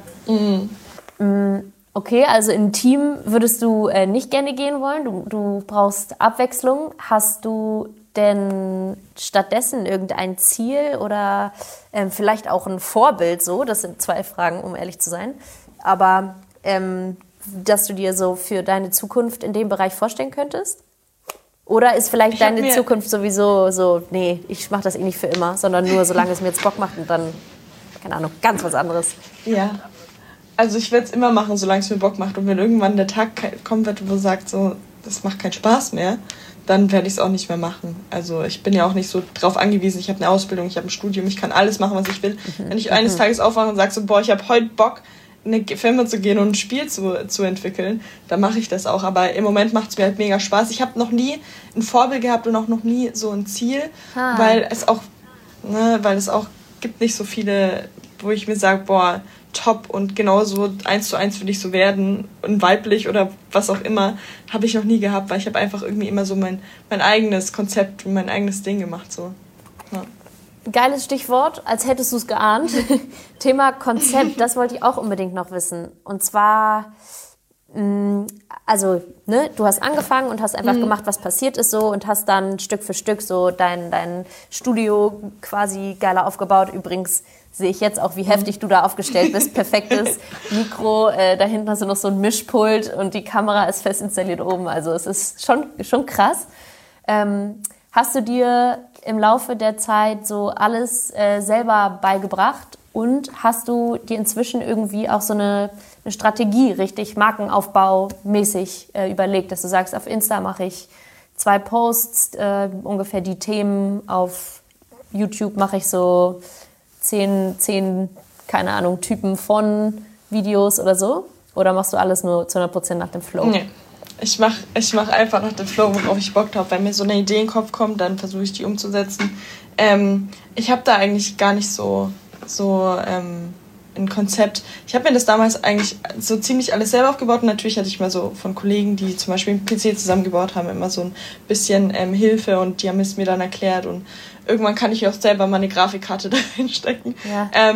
Okay, also in ein Team würdest du nicht gerne gehen wollen. Du brauchst Abwechslung. Hast du denn stattdessen irgendein Ziel oder vielleicht auch ein Vorbild? So, das sind 2 Fragen, um ehrlich zu sein. Aber dass du dir so für deine Zukunft in dem Bereich vorstellen könntest? Oder ist vielleicht deine Zukunft sowieso so, nee, ich mache das eh nicht für immer, sondern nur solange es mir jetzt Bock macht und dann, keine Ahnung, ganz was anderes? Ja. Also ich werde es immer machen, solange es mir Bock macht. Und wenn irgendwann der Tag kommen wird, wo sagt, so, das macht keinen Spaß mehr, dann werde ich es auch nicht mehr machen. Also ich bin ja auch nicht so drauf angewiesen. Ich habe eine Ausbildung, ich habe ein Studium, ich kann alles machen, was ich will. Wenn ich eines Tages aufwache und sage so, boah, ich habe heute Bock, in eine Firma zu gehen und ein Spiel zu entwickeln, dann mache ich das auch. Aber im Moment macht es mir halt mega Spaß. Ich habe noch nie ein Vorbild gehabt und auch noch nie so ein Ziel, weil es auch gibt nicht so viele, wo ich mir sage, boah, top und genauso 1:1 will ich so werden und weiblich oder was auch immer, habe ich noch nie gehabt, weil ich habe einfach irgendwie immer so mein eigenes Konzept und mein eigenes Ding gemacht. So. Ja. Geiles Stichwort, als hättest du es geahnt. Thema Konzept, das wollte ich auch unbedingt noch wissen. Und zwar, also, ne, du hast angefangen und hast einfach gemacht, was passiert ist so und hast dann Stück für Stück so dein Studio quasi geiler aufgebaut. Übrigens sehe ich jetzt auch, wie heftig du da aufgestellt bist. Perfektes Mikro, da hinten hast du noch so ein Mischpult und die Kamera ist fest installiert oben. Also es ist schon krass. Hast du dir im Laufe der Zeit so alles selber beigebracht und hast du dir inzwischen irgendwie auch so eine Strategie, richtig Markenaufbau-mäßig überlegt, dass du sagst, auf Insta mache ich 2 Posts, ungefähr die Themen, auf YouTube mache ich so 10, keine Ahnung, Typen von Videos oder so? Oder machst du alles nur zu 100% nach dem Flow? Nee. Ich mach einfach nach dem Flow, worauf ich Bock habe. Wenn mir so eine Idee in den Kopf kommt, dann versuche ich die umzusetzen. Ich habe da eigentlich gar nicht so ein Konzept. Ich habe mir das damals eigentlich so ziemlich alles selber aufgebaut. Und natürlich hatte ich mal so von Kollegen, die zum Beispiel einen PC zusammengebaut haben, immer so ein bisschen Hilfe und die haben es mir dann erklärt. Und irgendwann kann ich auch selber mal eine Grafikkarte da reinstecken. Ja.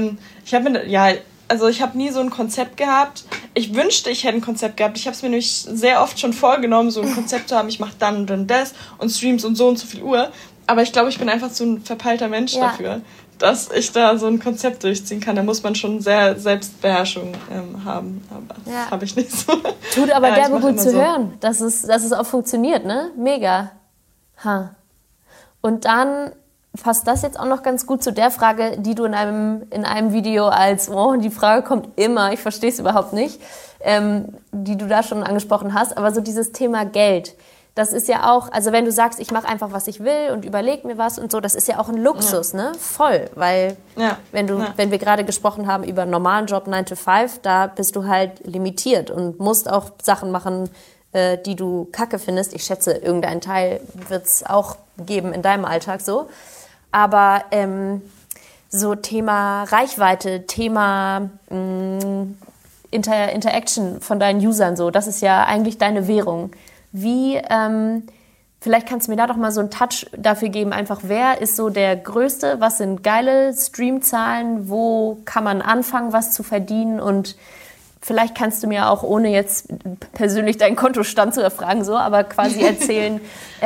Ich habe nie so ein Konzept gehabt. Ich wünschte, ich hätte ein Konzept gehabt. Ich habe es mir nämlich sehr oft schon vorgenommen, so ein Konzept zu haben. Ich mache dann und dann das und Streams und so viel Uhr. Aber ich glaube, ich bin einfach so ein verpeilter Mensch dafür, dass ich da so ein Konzept durchziehen kann. Da muss man schon sehr Selbstbeherrschung haben. Aber das habe ich nicht so. Tut aber derbe gut zu hören, dass es auch funktioniert, ne? Mega. Und dann passt das jetzt auch noch ganz gut zu der Frage, die du in einem Video als, die Frage kommt immer, ich verstehe es überhaupt nicht, die du da schon angesprochen hast, aber so dieses Thema Geld. das ist ja auch, also wenn du sagst, ich mache einfach, was ich will und überleg mir was und so, das ist ja auch ein Luxus, ne? Voll, weil wenn wir gerade gesprochen haben über einen normalen Job 9 to 5, da bist du halt limitiert und musst auch Sachen machen, die du kacke findest. Ich schätze, irgendeinen Teil wird es auch geben in deinem Alltag so. Aber so Thema Reichweite, Thema Interaction von deinen Usern, so, das ist ja eigentlich deine Währung. Wie, vielleicht kannst du mir da doch mal so einen Touch dafür geben, einfach wer ist so der Größte, was sind geile Streamzahlen, wo kann man anfangen, was zu verdienen und vielleicht kannst du mir auch, ohne jetzt persönlich deinen Kontostand zu erfragen, so, aber quasi erzählen,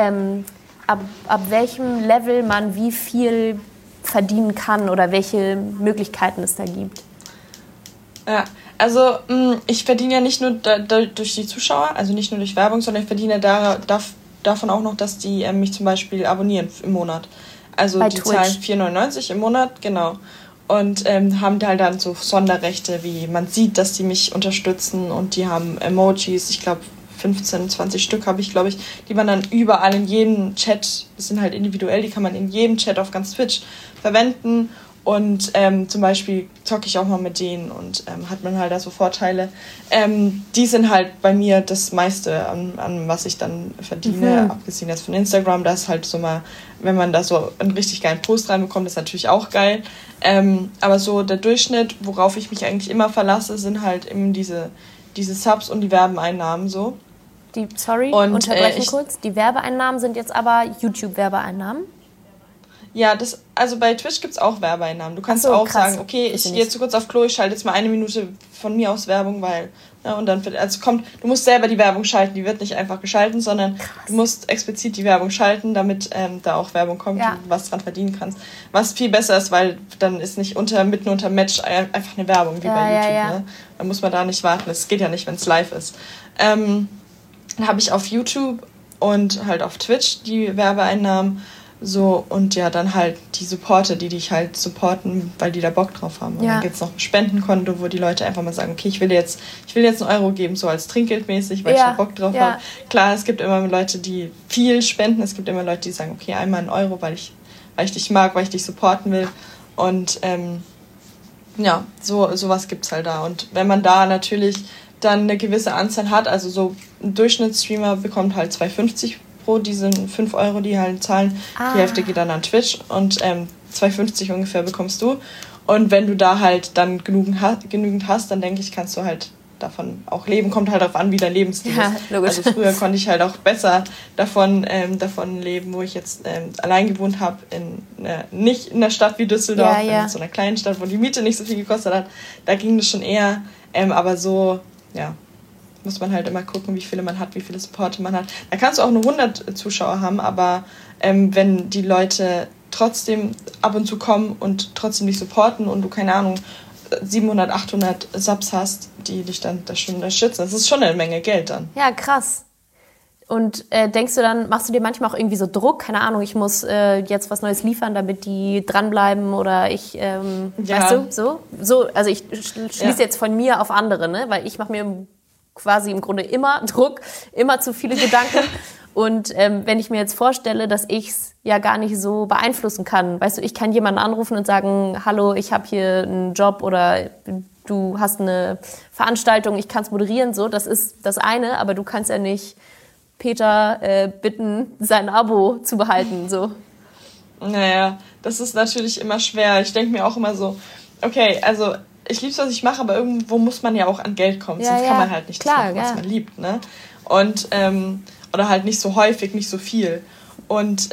ab welchem Level man wie viel verdienen kann oder welche Möglichkeiten es da gibt. Ja, also ich verdiene ja nicht nur durch die Zuschauer, also nicht nur durch Werbung, sondern ich verdiene davon auch noch, dass die mich zum Beispiel abonnieren im Monat. Also die zahlen 4,99 im Monat, genau. Und haben halt dann so Sonderrechte, wie man sieht, dass die mich unterstützen und die haben Emojis, ich glaube 15, 20 Stück habe ich, glaube ich, die man dann überall in jedem Chat, das sind halt individuell, die kann man in jedem Chat auf ganz Twitch verwenden. Und zum Beispiel zocke ich auch mal mit denen und hat man halt da so Vorteile. Die sind halt bei mir das meiste, an was ich dann verdiene, abgesehen jetzt von Instagram. Das ist halt so mal, wenn man da so einen richtig geilen Post reinbekommt, ist natürlich auch geil. Aber so der Durchschnitt, worauf ich mich eigentlich immer verlasse, sind halt eben diese Subs und die Werbeeinnahmen so. Unterbrechen kurz. Die Werbeeinnahmen sind jetzt aber YouTube-Werbeeinnahmen? Ja, also bei Twitch gibt es auch Werbeeinnahmen. Du kannst auch krass. Sagen, okay, ich gehe jetzt kurz auf Klo, ich schalte jetzt mal 1 Minute von mir aus Werbung, weil, und dann du musst selber die Werbung schalten, die wird nicht einfach geschalten, sondern du musst explizit die Werbung schalten, damit da auch Werbung kommt und du was dran verdienen kannst. Was viel besser ist, weil dann ist nicht mitten unter Match einfach eine Werbung, wie bei YouTube. Ja. Ne? Dann muss man da nicht warten, es geht ja nicht, wenn es live ist. Dann habe ich auf YouTube und halt auf Twitch die Werbeeinnahmen. So, und ja, dann halt die Supporter, die dich halt supporten, weil die da Bock drauf haben. Und dann gibt es noch ein Spendenkonto, wo die Leute einfach mal sagen, okay, ich will jetzt 1 Euro geben, so als trinkgeldmäßig, weil ich da Bock drauf habe. Klar, es gibt immer Leute, die viel spenden, es gibt immer Leute, die sagen, okay, einmal 1 Euro, weil ich dich mag, weil ich dich supporten will. Und sowas gibt's halt da. Und wenn man da natürlich dann eine gewisse Anzahl hat, also so ein Durchschnittsstreamer bekommt halt 2,50 diese 5 Euro, die halt zahlen. Die Hälfte geht dann an Twitch und 2,50 ungefähr bekommst du. Und wenn du da halt dann genügend hast, dann denke ich, kannst du halt davon auch leben. Kommt halt darauf an, wie dein Lebensstil ist. Logisch. Also früher konnte ich halt auch besser davon leben, wo ich jetzt allein gewohnt habe, nicht in einer Stadt wie Düsseldorf, in so einer kleinen Stadt, wo die Miete nicht so viel gekostet hat. Da ging das schon eher, aber so, muss man halt immer gucken, wie viele man hat, wie viele Supporter man hat. Da kannst du auch nur 100 Zuschauer haben, aber wenn die Leute trotzdem ab und zu kommen und trotzdem dich supporten und du, keine Ahnung, 700, 800 Subs hast, die dich dann da schon unterstützen, das ist schon eine Menge Geld dann. Ja, krass. Und denkst du dann, machst du dir manchmal auch irgendwie so Druck? Keine Ahnung, ich muss jetzt was Neues liefern, damit die dranbleiben oder ich, weißt du, so? Also ich schließe jetzt von mir auf andere, ne? Weil ich mache mir quasi im Grunde immer Druck, immer zu viele Gedanken. Und wenn ich mir jetzt vorstelle, dass ich es ja gar nicht so beeinflussen kann, weißt du, ich kann jemanden anrufen und sagen, hallo, ich habe hier einen Job oder du hast eine Veranstaltung, ich kann es moderieren, so, das ist das eine, aber du kannst ja nicht Peter bitten, sein Abo zu behalten, so. Naja, das ist natürlich immer schwer. Ich denke mir auch immer so, okay, also ich liebe es, was ich mache, aber irgendwo muss man ja auch an Geld kommen, sonst kann man halt nicht das machen, was man liebt, ne? Und, oder halt nicht so häufig, nicht so viel. Und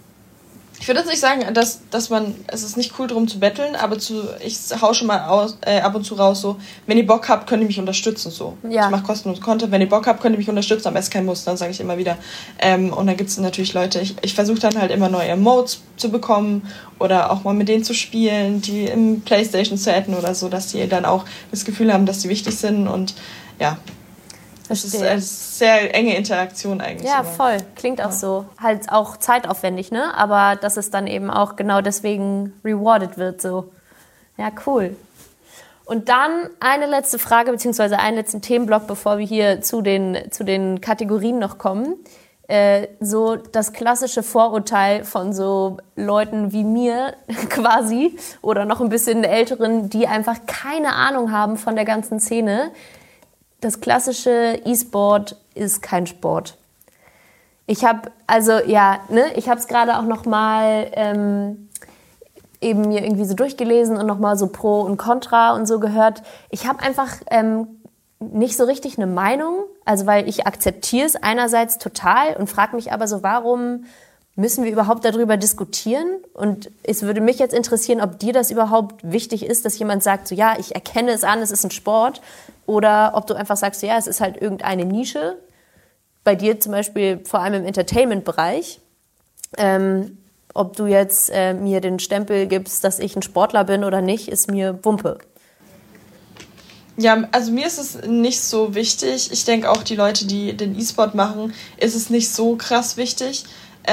ich würde jetzt nicht sagen, dass man, es ist nicht cool drum zu betteln, aber ich hau schon mal ab und zu raus, so, wenn ihr Bock habt, könnt ihr mich unterstützen, so. Ja. Ich mache kostenlosen Content, wenn ihr Bock habt, könnt ihr mich unterstützen, aber es ist kein Muss, dann sage ich immer wieder. Und dann gibt es natürlich Leute, ich versuche dann halt immer neue Emotes zu bekommen oder auch mal mit denen zu spielen, die im Playstation zu adden oder so, dass die dann auch das Gefühl haben, dass die wichtig sind und ja. Das ist eine sehr enge Interaktion eigentlich. Ja, voll. Klingt auch so. Halt auch zeitaufwendig, ne? Aber dass es dann eben auch genau deswegen rewarded wird, so. Ja, cool. Und dann eine letzte Frage, beziehungsweise einen letzten Themenblock, bevor wir hier zu den Kategorien noch kommen. so das klassische Vorurteil von so Leuten wie mir quasi oder noch ein bisschen älteren, die einfach keine Ahnung haben von der ganzen Szene. Das klassische E-Sport ist kein Sport. Ich habe es gerade auch noch mal eben mir irgendwie so durchgelesen und noch mal so Pro und Contra und so gehört. Ich habe einfach nicht so richtig eine Meinung, also weil ich akzeptiere es einerseits total und frage mich aber so, warum müssen wir überhaupt darüber diskutieren? Und es würde mich jetzt interessieren, ob dir das überhaupt wichtig ist, dass jemand sagt, so ja, ich erkenne es an, es ist ein Sport, oder ob du einfach sagst, so, ja, es ist halt irgendeine Nische. Bei dir zum Beispiel vor allem im Entertainment-Bereich. Ob du jetzt mir den Stempel gibst, dass ich ein Sportler bin oder nicht, ist mir Wumpe. Ja, also mir ist es nicht so wichtig. Ich denke auch, die Leute, die den E-Sport machen, ist es nicht so krass wichtig.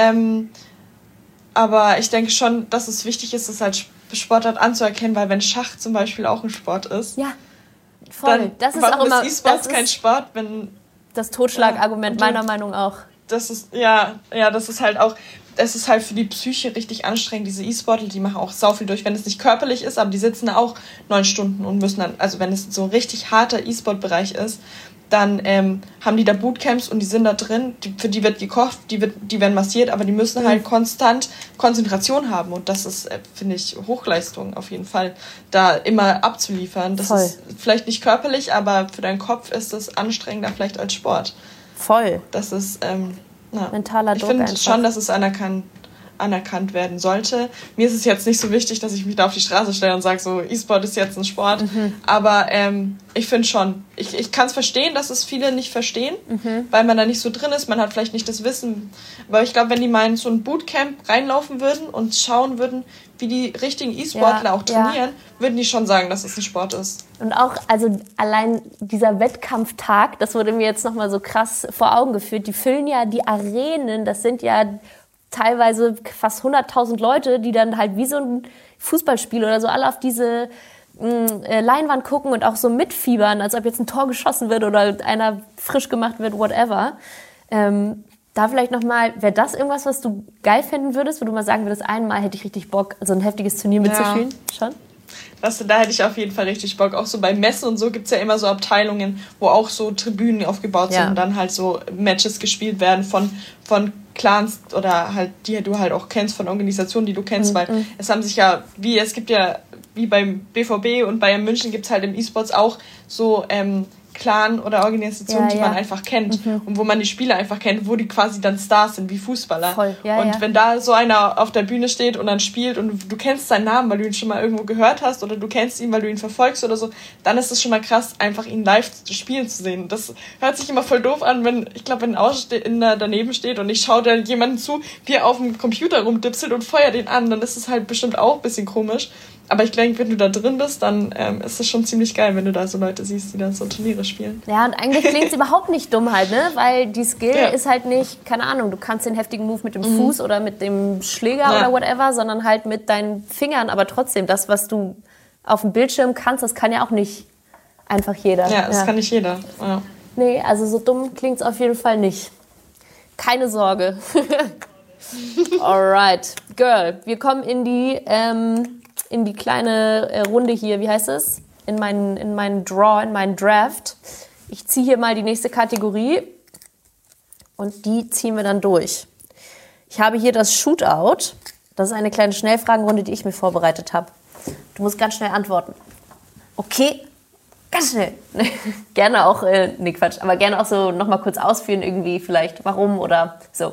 Aber ich denke schon, dass es wichtig ist, es als Sportart anzuerkennen, weil wenn Schach zum Beispiel auch ein Sport ist, ja, voll. Dann das ist auch immer E-Sport kein Sport, wenn das Totschlagargument meiner Meinung auch. Das ist das ist halt auch, es ist halt für die Psyche richtig anstrengend, diese E-Sportler, die machen auch sau viel durch, wenn es nicht körperlich ist, aber die sitzen da auch 9 Stunden und müssen dann, also wenn es so ein richtig harter E-Sport-Bereich ist, dann haben die da Bootcamps und die sind da drin, für die wird gekocht, die werden massiert, aber die müssen halt konstant Konzentration haben und das ist, finde ich, Hochleistung auf jeden Fall, da immer abzuliefern. Das ist vielleicht nicht körperlich, aber für deinen Kopf ist es anstrengender vielleicht als Sport. Voll. Das ist, mentaler Druck. Ich finde schon, dass es anerkannt werden sollte. Mir ist es jetzt nicht so wichtig, dass ich mich da auf die Straße stelle und sage, so E-Sport ist jetzt ein Sport. Aber ich finde schon, ich kann es verstehen, dass es viele nicht verstehen, weil man da nicht so drin ist. Man hat vielleicht nicht das Wissen. Aber ich glaube, wenn die mal in so ein Bootcamp reinlaufen würden und schauen würden, wie die richtigen E-Sportler auch trainieren, würden die schon sagen, dass es ein Sport ist. Und auch, also allein dieser Wettkampftag, das wurde mir jetzt nochmal so krass vor Augen geführt. Die füllen ja die Arenen, das sind ja teilweise fast 100.000 Leute, die dann halt wie so ein Fußballspiel oder so alle auf diese Leinwand gucken und auch so mitfiebern, als ob jetzt ein Tor geschossen wird oder einer frisch gemacht wird, whatever. Da vielleicht nochmal, wäre das irgendwas, was du geil finden würdest, wo du mal sagen würdest, einmal hätte ich richtig Bock, so ein heftiges Turnier mitzuspielen? Schon? Da hätte ich auf jeden Fall richtig Bock. Auch so bei Messen und so gibt es ja immer so Abteilungen, wo auch so Tribünen aufgebaut sind und dann halt so Matches gespielt werden von Clans oder halt, die du halt auch kennst, von Organisationen, die du kennst, weil es haben sich ja, es gibt ja, wie beim BVB und Bayern München gibt es halt im E-Sports auch so Clan oder Organisationen, die man einfach kennt und wo man die Spieler einfach kennt, wo die quasi dann Stars sind, wie Fußballer. Voll. Wenn da so einer auf der Bühne steht und dann spielt und du kennst seinen Namen, weil du ihn schon mal irgendwo gehört hast oder du kennst ihn, weil du ihn verfolgst oder so, dann ist es schon mal krass, einfach ihn live spielen zu sehen. Das hört sich immer voll doof an, wenn ein Außenstehender daneben steht und ich schaue dann jemanden zu, wie er auf dem Computer rumdipselt und feuert ihn an, dann ist es halt bestimmt auch ein bisschen komisch. Aber ich denke, wenn du da drin bist, dann ist es schon ziemlich geil, wenn du da so Leute siehst, die dann so Turniere spielen. Ja, und eigentlich klingt es überhaupt nicht dumm halt, ne? Weil die Skill ist halt nicht, keine Ahnung, du kannst den heftigen Move mit dem Fuß oder mit dem Schläger oder whatever, sondern halt mit deinen Fingern. Aber trotzdem, das, was du auf dem Bildschirm kannst, das kann ja auch nicht einfach jeder. Ja, das kann nicht jeder. Ja. Nee, also so dumm klingt es auf jeden Fall nicht. Keine Sorge. Alright, Girl, wir kommen in die kleine Runde hier, wie heißt es? In meinen Draft. Ich ziehe hier mal die nächste Kategorie und die ziehen wir dann durch. Ich habe hier das Shootout. Das ist eine kleine Schnellfragenrunde, die ich mir vorbereitet habe. Du musst ganz schnell antworten. Okay? Ganz schnell. Gerne auch, Quatsch, aber gerne auch so nochmal kurz ausführen irgendwie vielleicht, warum oder so.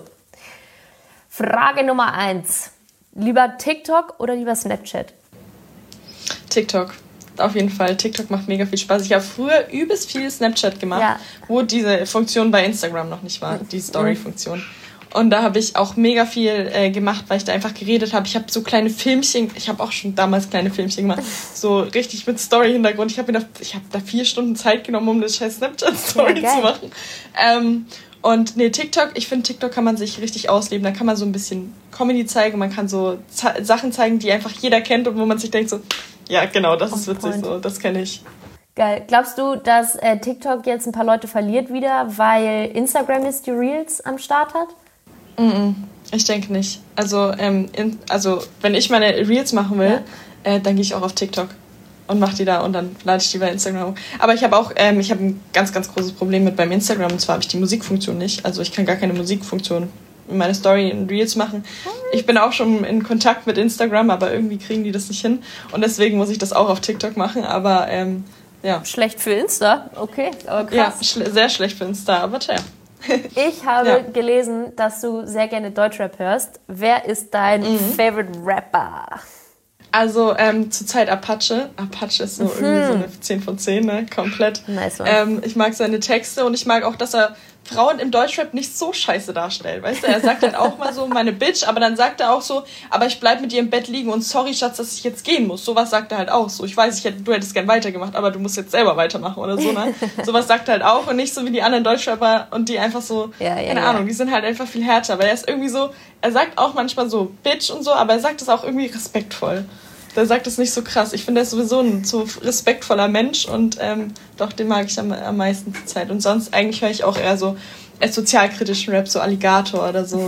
Frage Nummer 1. Lieber TikTok oder lieber Snapchat? TikTok. Auf jeden Fall. TikTok macht mega viel Spaß. Ich habe früher übelst viel Snapchat gemacht, wo diese Funktion bei Instagram noch nicht war, die Story-Funktion. Und da habe ich auch mega viel gemacht, weil ich da einfach geredet habe. Ich habe so kleine Filmchen, ich habe auch schon damals kleine Filmchen gemacht, so richtig mit Story-Hintergrund. Ich habe da 4 Stunden Zeit genommen, um eine scheiß Snapchat-Story zu machen. Und TikTok, ich finde, TikTok kann man sich richtig ausleben. Da kann man so ein bisschen Comedy zeigen, man kann so Sachen zeigen, die einfach jeder kennt und wo man sich denkt so, ja, genau, das ist witzig, so, das kenne ich. Geil. Glaubst du, dass TikTok jetzt ein paar Leute verliert wieder, weil Instagram jetzt die Reels am Start hat? Ich denke nicht. Also, wenn ich meine Reels machen will, dann gehe ich auch auf TikTok und mache die da und dann lade ich die bei Instagram hoch. Aber ich habe auch ich habe ein ganz, ganz großes Problem mit beim Instagram, und zwar habe ich die Musikfunktion nicht. Also ich kann gar keine Musikfunktion in meine Story in Reels machen. Ich bin auch schon in Kontakt mit Instagram, aber irgendwie kriegen die das nicht hin. Und deswegen muss ich das auch auf TikTok machen, aber ja. Schlecht für Insta? Okay, aber krass. Ja, sehr schlecht für Insta, aber tja. Ich habe gelesen, dass du sehr gerne Deutschrap hörst. Wer ist dein Favorite Rapper? Also zurzeit Apache. Apache ist so irgendwie so eine 10 von 10, ne? Komplett. Nice one. Ich mag seine Texte und ich mag auch, dass er Frauen im Deutschrap nicht so scheiße darstellt. Weißt du, er sagt dann auch mal so, meine Bitch, aber dann sagt er auch so, aber ich bleib mit ihr im Bett liegen und sorry, Schatz, dass ich jetzt gehen muss. Sowas sagt er halt auch so. Ich weiß, du hättest gern weitergemacht, aber du musst jetzt selber weitermachen oder so, ne? Sowas sagt er halt auch und nicht so wie die anderen Deutschrapper und die einfach so, keine Ahnung, die sind halt einfach viel härter. Weil er ist irgendwie so, er sagt auch manchmal so Bitch und so, aber er sagt es auch irgendwie respektvoll. Der sagt es nicht so krass. Ich finde, er ist sowieso ein so respektvoller Mensch und doch, den mag ich am meisten zur Zeit. Und sonst eigentlich höre ich auch eher so sozialkritischen Rap, so Alligator oder so,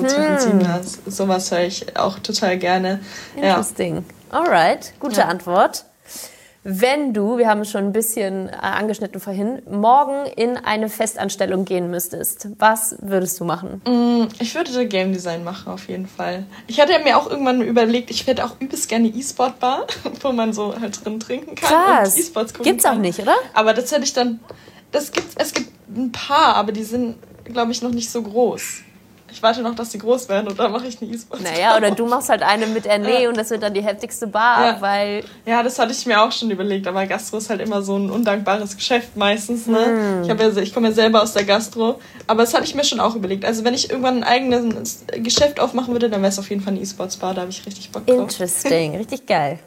sowas höre ich auch total gerne. Interesting. Ja. Alright, gute Antwort. Wenn du, wir haben es schon ein bisschen angeschnitten vorhin, morgen in eine Festanstellung gehen müsstest, was würdest du machen? Ich würde Game Design machen, auf jeden Fall. Ich hatte mir auch irgendwann überlegt, ich hätte auch übelst gerne E-Sport-Bar, wo man so halt drin trinken kann. Krass. Und E-Sports gucken Gibt's kann. Auch nicht, oder? Aber das hätte ich dann, es gibt ein paar, aber die sind, glaube ich, noch nicht so groß. Ich warte noch, dass die groß werden und dann mache ich eine E-Sports-Bar. Naja, oder du machst halt eine mit Erne und das wird dann die heftigste Bar, weil... Ja, das hatte ich mir auch schon überlegt, aber Gastro ist halt immer so ein undankbares Geschäft meistens, ne? Ich komme ja selber aus der Gastro, aber das hatte ich mir schon auch überlegt. Also wenn ich irgendwann ein eigenes Geschäft aufmachen würde, dann wäre es auf jeden Fall eine E-Sports-Bar, da habe ich richtig Bock drauf. Interesting, richtig geil.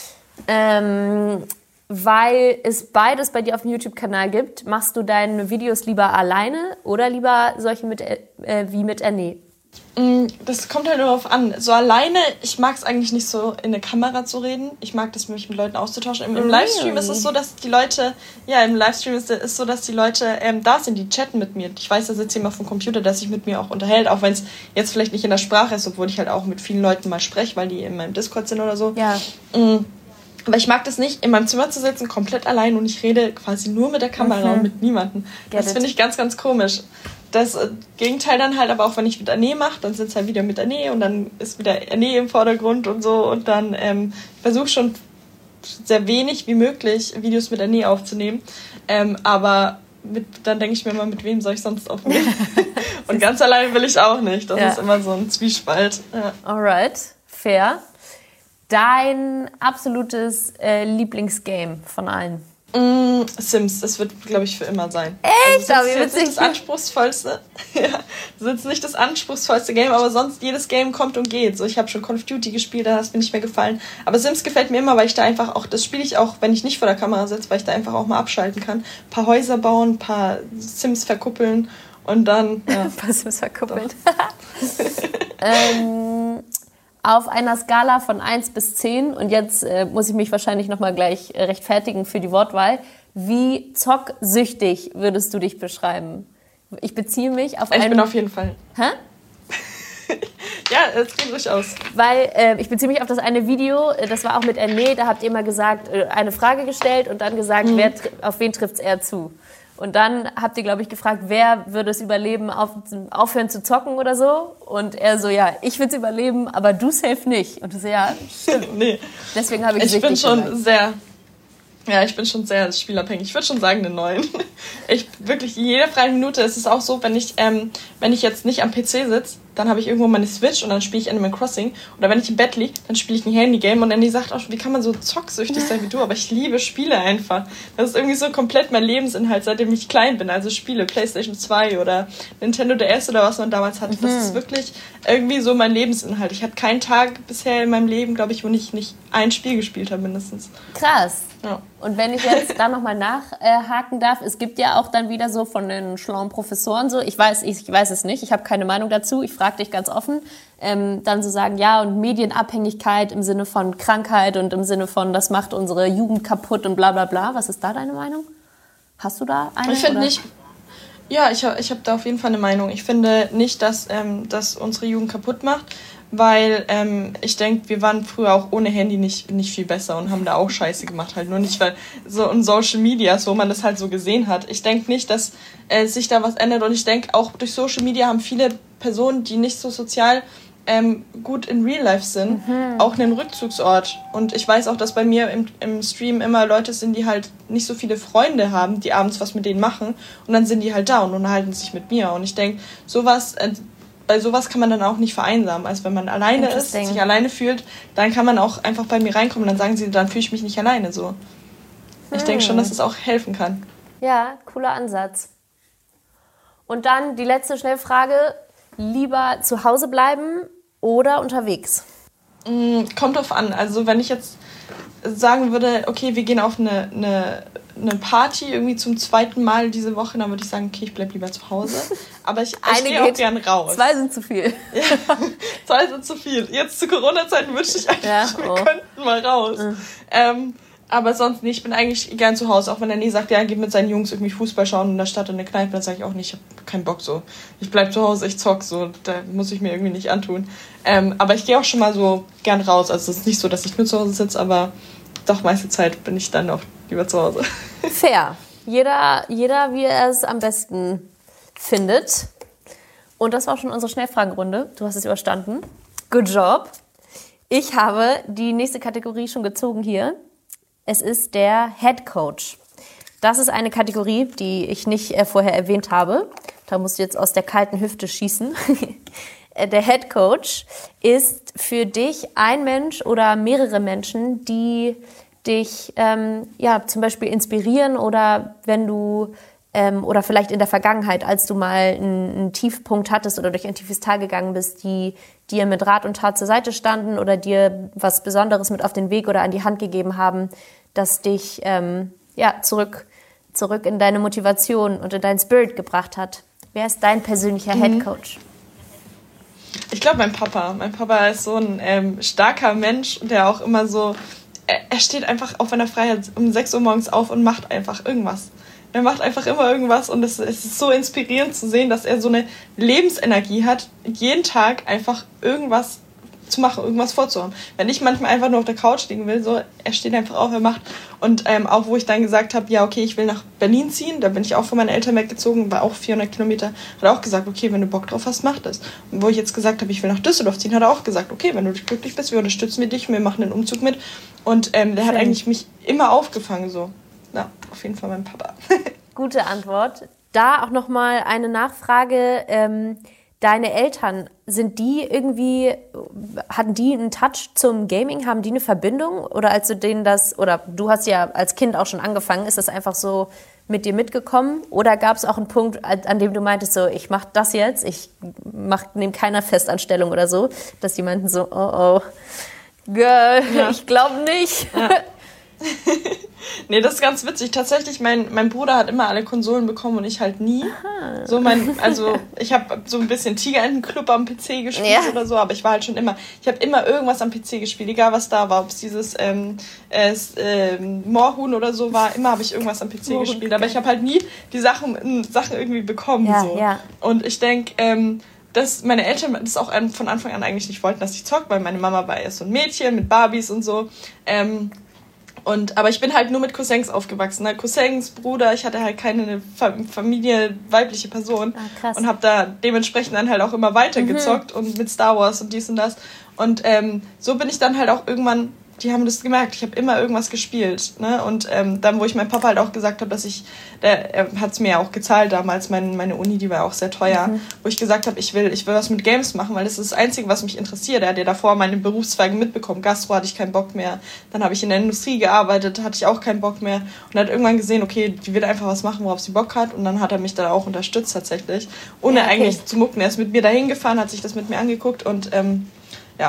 Weil es beides bei dir auf dem YouTube-Kanal gibt, machst du deine Videos lieber alleine oder lieber solche wie mit Erne? Das kommt halt darauf an. So alleine, ich mag es eigentlich nicht so, in eine Kamera zu reden. Ich mag das, mich mit Leuten auszutauschen. Im Livestream ist es so, dass die Leute, dass die Leute da sind, die chatten mit mir. Ich weiß, da sitzt jemand vom Computer, der sich mit mir auch unterhält, auch wenn es jetzt vielleicht nicht in der Sprache ist, obwohl ich halt auch mit vielen Leuten mal spreche, weil die in meinem Discord sind oder so. Ja. Aber ich mag das nicht, in meinem Zimmer zu sitzen, komplett allein und ich rede quasi nur mit der Kamera und mit niemandem. Das finde ich ganz, ganz komisch. Das Gegenteil dann halt, aber auch wenn ich mit Erne mache, dann sitzt halt wieder mit Erne und dann ist wieder Erne im Vordergrund und so und dann versuche schon sehr wenig wie möglich Videos mit Erne aufzunehmen, aber dann denke ich mir immer, mit wem soll ich sonst aufnehmen? Und ganz allein will ich auch nicht, das ist immer so ein Zwiespalt. Ja. Alright, fair. Dein absolutes Lieblingsgame von allen? Sims, das wird, glaube ich, für immer sein. Echt? Also, das ist jetzt nicht das anspruchsvollste. Das ist nicht das anspruchsvollste Game, aber sonst jedes Game kommt und geht. So, ich habe schon Call of Duty gespielt, da hat es mir nicht mehr gefallen. Aber Sims gefällt mir immer, weil ich da einfach auch, das spiele ich auch, wenn ich nicht vor der Kamera sitze, weil ich da einfach auch mal abschalten kann. Ein paar Häuser bauen, ein paar Sims verkuppeln und dann... Ja, ein paar Sims verkuppeln. Auf einer Skala von 1 bis 10, und jetzt muss ich mich wahrscheinlich nochmal gleich rechtfertigen für die Wortwahl, wie zocksüchtig würdest du dich beschreiben? Ich beziehe mich auf Ich bin auf jeden Fall. Hä? Ja, es geht ruhig aus. Weil ich beziehe mich auf das eine Video, das war auch mit Erne, da habt ihr mal gesagt, eine Frage gestellt und dann gesagt, auf wen trifft es eher zu? Und dann habt ihr, glaube ich, gefragt, wer würde es überleben, aufhören zu zocken oder so? Und er so, ja, ich würde es überleben, aber du safe nicht. Und du so, ja, stimmt. Nee. Deswegen habe ich bin schon sehr spielabhängig. Ich würde schon sagen, eine 9. Wirklich, jede freie Minute ist es auch so, wenn ich jetzt nicht am PC sitze, dann habe ich irgendwo meine Switch und dann spiele ich Animal Crossing. Oder wenn ich im Bett liege, dann spiele ich ein Handygame. Und Andy sagt auch, wie kann man so zocksüchtig sein wie du? Aber ich liebe Spiele einfach. Das ist irgendwie so komplett mein Lebensinhalt, seitdem ich klein bin. Also Spiele, PlayStation 2 oder Nintendo DS oder was man damals hatte. Das ist wirklich irgendwie so mein Lebensinhalt. Ich hatte keinen Tag bisher in meinem Leben, glaube ich, wo ich nicht ein Spiel gespielt habe mindestens. Krass. Ja. Und wenn ich jetzt da nochmal nachhaken darf, es gibt ja auch dann wieder so von den schlauen Professoren so, ich weiß es nicht, ich habe keine Meinung dazu, ich frage dich ganz offen, dann so sagen, ja, und Medienabhängigkeit im Sinne von Krankheit und im Sinne von, das macht unsere Jugend kaputt und bla bla bla. Was ist da deine Meinung? Hast du da eine? Ich finde nicht. Ja, ich hab da auf jeden Fall eine Meinung. Ich finde nicht, dass das unsere Jugend kaputt macht, weil ich denke, wir waren früher auch ohne Handy nicht viel besser und haben da auch Scheiße gemacht. Halt nur nicht, weil so in Social Media, wo man das halt so gesehen hat. Ich denke nicht, dass sich da was ändert. Und ich denke, auch durch Social Media haben viele Personen, die nicht so sozial gut in Real Life sind, auch einen Rückzugsort. Und ich weiß auch, dass bei mir im Stream immer Leute sind, die halt nicht so viele Freunde haben, die abends was mit denen machen. Und dann sind die halt da und unterhalten sich mit mir. Und ich denke, bei sowas kann man dann auch nicht vereinsamen. Also wenn man alleine ist, sich alleine fühlt, dann kann man auch einfach bei mir reinkommen und dann sagen sie, dann fühle ich mich nicht alleine so. Ich denke schon, dass es auch helfen kann. Ja, cooler Ansatz. Und dann die letzte Schnellfrage. Lieber zu Hause bleiben oder unterwegs? Kommt drauf an. Also wenn ich jetzt sagen würde, okay, wir gehen auf eine Party irgendwie zum 2. Mal diese Woche, dann würde ich sagen, okay, ich bleibe lieber zu Hause. Aber ich gehe auch gern raus. 2 sind zu viel. Ja, 2 sind zu viel. Jetzt zu Corona-Zeiten wünschte ich eigentlich, wir könnten mal raus. Aber sonst nicht. Ich bin eigentlich gern zu Hause. Auch wenn er nie sagt, ja, er geht mit seinen Jungs irgendwie Fußball schauen in der Stadt in eine Kneipe, dann sage ich auch nicht, ich habe keinen Bock so. Ich bleib zu Hause, ich zock so. Da muss ich mir irgendwie nicht antun. Aber ich gehe auch schon mal so gern raus. Also es ist nicht so, dass ich nur zu Hause sitze, aber doch meiste Zeit bin ich dann auch lieber zu Hause. Fair. Jeder wie er es am besten findet. Und das war auch schon unsere Schnellfragenrunde. Du hast es überstanden. Good job. Ich habe die nächste Kategorie schon gezogen hier. Es ist der Head Coach. Das ist eine Kategorie, die ich nicht vorher erwähnt habe. Da musst du jetzt aus der kalten Hüfte schießen. Der Head Coach ist für dich ein Mensch oder mehrere Menschen, die dich zum Beispiel inspirieren oder wenn du oder vielleicht in der Vergangenheit, als du mal einen Tiefpunkt hattest oder durch ein tiefes Tal gegangen bist, die dir mit Rat und Tat zur Seite standen oder dir was Besonderes mit auf den Weg oder an die Hand gegeben haben, das dich zurück in deine Motivation und in deinen Spirit gebracht hat. Wer ist dein persönlicher Head Coach? Ich glaube, mein Papa. Mein Papa ist so ein starker Mensch, der auch immer so, er steht einfach, auch wenn er frei hat, um 6 Uhr morgens auf und macht einfach irgendwas. Er macht einfach immer irgendwas und es ist so inspirierend zu sehen, dass er so eine Lebensenergie hat, jeden Tag einfach irgendwas zu machen, irgendwas vorzuhaben. Wenn ich manchmal einfach nur auf der Couch liegen will, so, er steht einfach auf, er macht. Und auch wo ich dann gesagt habe, ja, okay, ich will nach Berlin ziehen, da bin ich auch von meinen Eltern weggezogen, war auch 400 Kilometer, hat er auch gesagt, okay, wenn du Bock drauf hast, mach das. Und wo ich jetzt gesagt habe, ich will nach Düsseldorf ziehen, hat er auch gesagt, okay, wenn du glücklich bist, wir unterstützen dich, wir machen einen Umzug mit. Und der hat eigentlich mich immer aufgefangen, so. Ja, auf jeden Fall mein Papa. Gute Antwort. Da auch nochmal eine Nachfrage. Deine Eltern, hatten die einen Touch zum Gaming? Haben die eine Verbindung? Oder als du denen oder du hast ja als Kind auch schon angefangen, ist das einfach so mit dir mitgekommen? Oder gab es auch einen Punkt, an dem du meintest, so, ich mach das jetzt, ich nehme keiner Festanstellung oder so, dass die meinten so, oh, Girl, ja. Ich glaube nicht. Ja. Nee, das ist ganz witzig. Tatsächlich, mein Bruder hat immer alle Konsolen bekommen und ich halt nie. Aha. So ich habe so ein bisschen Tigerentenclub am PC gespielt oder so, aber ich war halt schon immer, ich habe immer irgendwas am PC gespielt, egal was da war, ob es dieses Moorhuhn oder so war, immer habe ich irgendwas am PC gespielt, aber ich habe halt nie die Sachen irgendwie bekommen. Ja, so. Ja. Und ich denke, dass meine Eltern das auch von Anfang an eigentlich nicht wollten, dass ich zocke, weil meine Mama war erst so ein Mädchen mit Barbies und so. Aber ich bin halt nur mit Cousins aufgewachsen. Ne? Cousins, Bruder, ich hatte halt keine Familie, weibliche Person. Ah, krass. Und habe da dementsprechend dann halt auch immer weiter gezockt und mit Star Wars und dies und das. Und so bin ich dann halt auch irgendwann, die haben das gemerkt, ich habe immer irgendwas gespielt. Ne? Und dann, wo ich meinem Papa halt auch gesagt habe, er hat es mir ja auch gezahlt damals, meine Uni, die war ja auch sehr teuer, wo ich gesagt habe, ich will was mit Games machen, weil das ist das Einzige, was mich interessiert. Er hat ja davor meine Berufszweige mitbekommen. Gastro hatte ich keinen Bock mehr. Dann habe ich in der Industrie gearbeitet, hatte ich auch keinen Bock mehr. Und er hat irgendwann gesehen, okay, die will einfach was machen, worauf sie Bock hat. Und dann hat er mich da auch unterstützt tatsächlich. Ohne eigentlich zu mucken. Er ist mit mir dahin gefahren, hat sich das mit mir angeguckt und ja.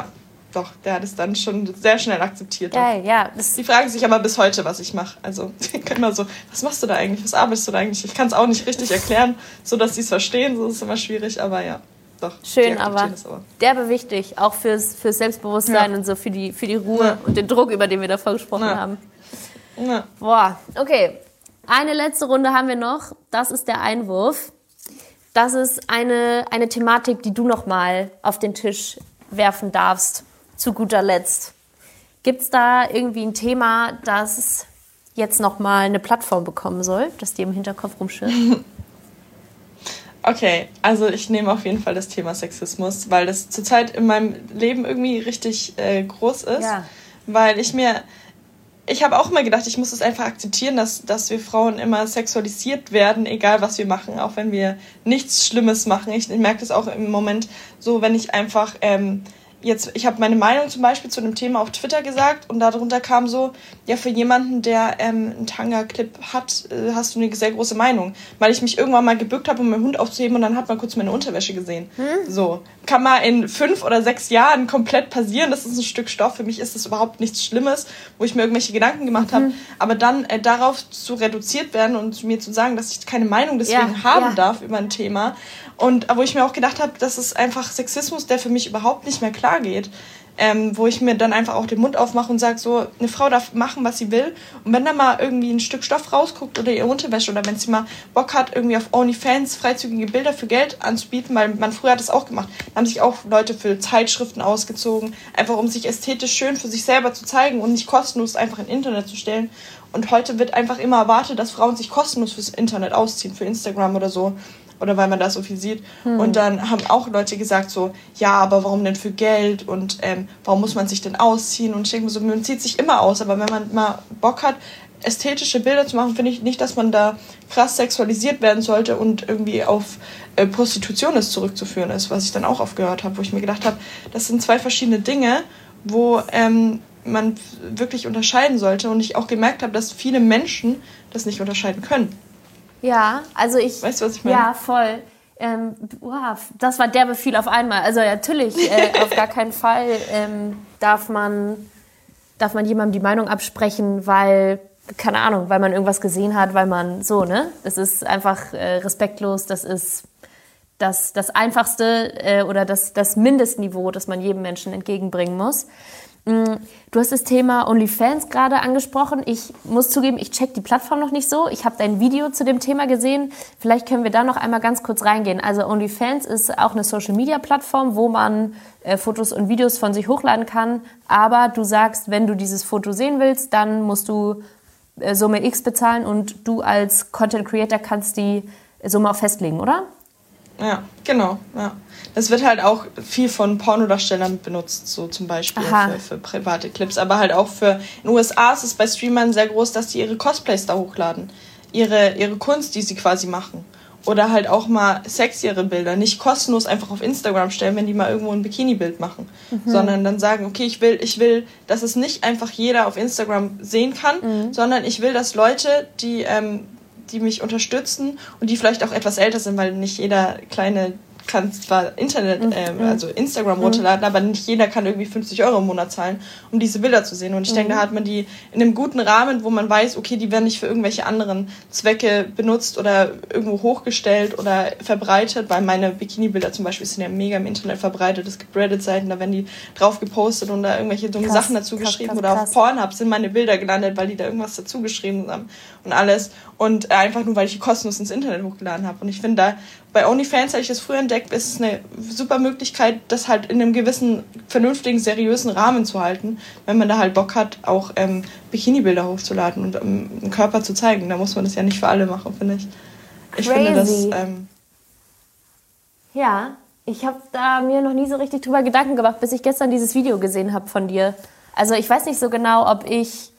doch, der hat es dann schon sehr schnell akzeptiert. Geil, ja. Die fragen sich aber bis heute, was ich mache. Also, die können immer so, was machst du da eigentlich? Was arbeitest du da eigentlich? Ich kann es auch nicht richtig erklären, so dass sie es verstehen. So ist es immer schwierig, aber ja, doch. Schön, aber derbe wichtig, auch fürs Selbstbewusstsein und so für die Ruhe und den Druck, über den wir davor gesprochen haben. Ja. Boah, okay. Eine letzte Runde haben wir noch. Das ist der Einwurf. Das ist eine Thematik, die du noch mal auf den Tisch werfen darfst. Zu guter Letzt. Gibt's da irgendwie ein Thema, das jetzt noch mal eine Plattform bekommen soll, das dir im Hinterkopf rumschwirrt? Okay, also ich nehme auf jeden Fall das Thema Sexismus, weil das zurzeit in meinem Leben irgendwie richtig groß ist. Ja. Weil ich habe auch immer gedacht, ich muss es einfach akzeptieren, dass wir Frauen immer sexualisiert werden, egal was wir machen, auch wenn wir nichts Schlimmes machen. Ich merke das auch im Moment so, wenn ich einfach ich habe meine Meinung zum Beispiel zu einem Thema auf Twitter gesagt und darunter kam so, ja, für jemanden, der einen Tanga-Clip hat, hast du eine sehr große Meinung. Weil ich mich irgendwann mal gebückt habe, um meinen Hund aufzuheben und dann hat man kurz meine Unterwäsche gesehen. So. Kann mal in 5 oder 6 Jahren komplett passieren. Das ist ein Stück Stoff. Für mich ist das überhaupt nichts Schlimmes, wo ich mir irgendwelche Gedanken gemacht habe. Aber dann darauf zu reduziert werden und mir zu sagen, dass ich keine Meinung deswegen haben darf über ein Thema. Und wo ich mir auch gedacht habe, das ist einfach Sexismus, der für mich überhaupt nicht mehr klar geht. Wo ich mir dann einfach auch den Mund aufmache und sage, so, eine Frau darf machen, was sie will. Und wenn da mal irgendwie ein Stück Stoff rausguckt oder ihre Unterwäsche oder wenn sie mal Bock hat, irgendwie auf OnlyFans freizügige Bilder für Geld anzubieten, weil man früher hat das auch gemacht. Da haben sich auch Leute für Zeitschriften ausgezogen, einfach um sich ästhetisch schön für sich selber zu zeigen und nicht kostenlos einfach ins Internet zu stellen. Und heute wird einfach immer erwartet, dass Frauen sich kostenlos fürs Internet ausziehen, für Instagram oder so. Oder weil man da so viel sieht. Und dann haben auch Leute gesagt so, ja, aber warum denn für Geld und warum muss man sich denn ausziehen? Und ich denke mir so, man zieht sich immer aus, aber wenn man mal Bock hat, ästhetische Bilder zu machen, finde ich nicht, dass man da krass sexualisiert werden sollte und irgendwie auf Prostitution ist zurückzuführen ist, was ich dann auch aufgehört habe, wo ich mir gedacht habe, das sind 2 verschiedene Dinge, wo man wirklich unterscheiden sollte und ich auch gemerkt habe, dass viele Menschen das nicht unterscheiden können. Ja, also Weißt du, was ich meine? Ja, voll. Wow, das war derbe viel auf einmal. Also natürlich, auf gar keinen Fall darf man jemandem die Meinung absprechen, weil, keine Ahnung, weil man irgendwas gesehen hat, weil man so, ne? Das ist einfach respektlos, das ist das Einfachste oder das Mindestniveau, das man jedem Menschen entgegenbringen muss. Du hast das Thema OnlyFans gerade angesprochen. Ich muss zugeben, ich check die Plattform noch nicht so. Ich habe dein Video zu dem Thema gesehen. Vielleicht können wir da noch einmal ganz kurz reingehen. Also OnlyFans ist auch eine Social-Media-Plattform, wo man Fotos und Videos von sich hochladen kann. Aber du sagst, wenn du dieses Foto sehen willst, dann musst du Summe X bezahlen und du als Content-Creator kannst die Summe auch festlegen, oder? Ja, genau. Ja. Das wird halt auch viel von Pornodarstellern benutzt, so zum Beispiel für private Clips, aber halt auch in den USA ist es bei Streamern sehr groß, dass die ihre Cosplays da hochladen, ihre Kunst, die sie quasi machen. Oder halt auch mal sexiere Bilder, nicht kostenlos einfach auf Instagram stellen, wenn die mal irgendwo ein Bikini-Bild machen, sondern dann sagen, okay, ich will, dass es nicht einfach jeder auf Instagram sehen kann, sondern ich will, dass Leute, die mich unterstützen und die vielleicht auch etwas älter sind, weil nicht jeder kleine kann zwar also Instagram runterladen, aber nicht jeder kann irgendwie 50 € im Monat zahlen, um diese Bilder zu sehen. Und ich denke, da hat man die in einem guten Rahmen, wo man weiß, okay, die werden nicht für irgendwelche anderen Zwecke benutzt oder irgendwo hochgestellt oder verbreitet, weil meine Bikini-Bilder zum Beispiel sind ja mega im Internet verbreitet. Es gibt Reddit-Seiten, da werden die drauf gepostet und da irgendwelche dumme Sachen dazu geschrieben. Oder auf Pornhub sind meine Bilder gelandet, weil die da irgendwas dazu geschrieben haben und alles. Und einfach nur, weil ich die kostenlos ins Internet hochgeladen habe. Und ich finde da, bei OnlyFans habe ich das früher entdeckt, ist es eine super Möglichkeit, das halt in einem gewissen, vernünftigen, seriösen Rahmen zu halten, wenn man da halt Bock hat, auch Bikini-Bilder hochzuladen und den Körper zu zeigen. Da muss man das ja nicht für alle machen, finde ich. Ich finde das... Ja, ich habe da mir noch nie so richtig drüber Gedanken gemacht, bis ich gestern dieses Video gesehen habe von dir. Also ich weiß nicht so genau, ob ich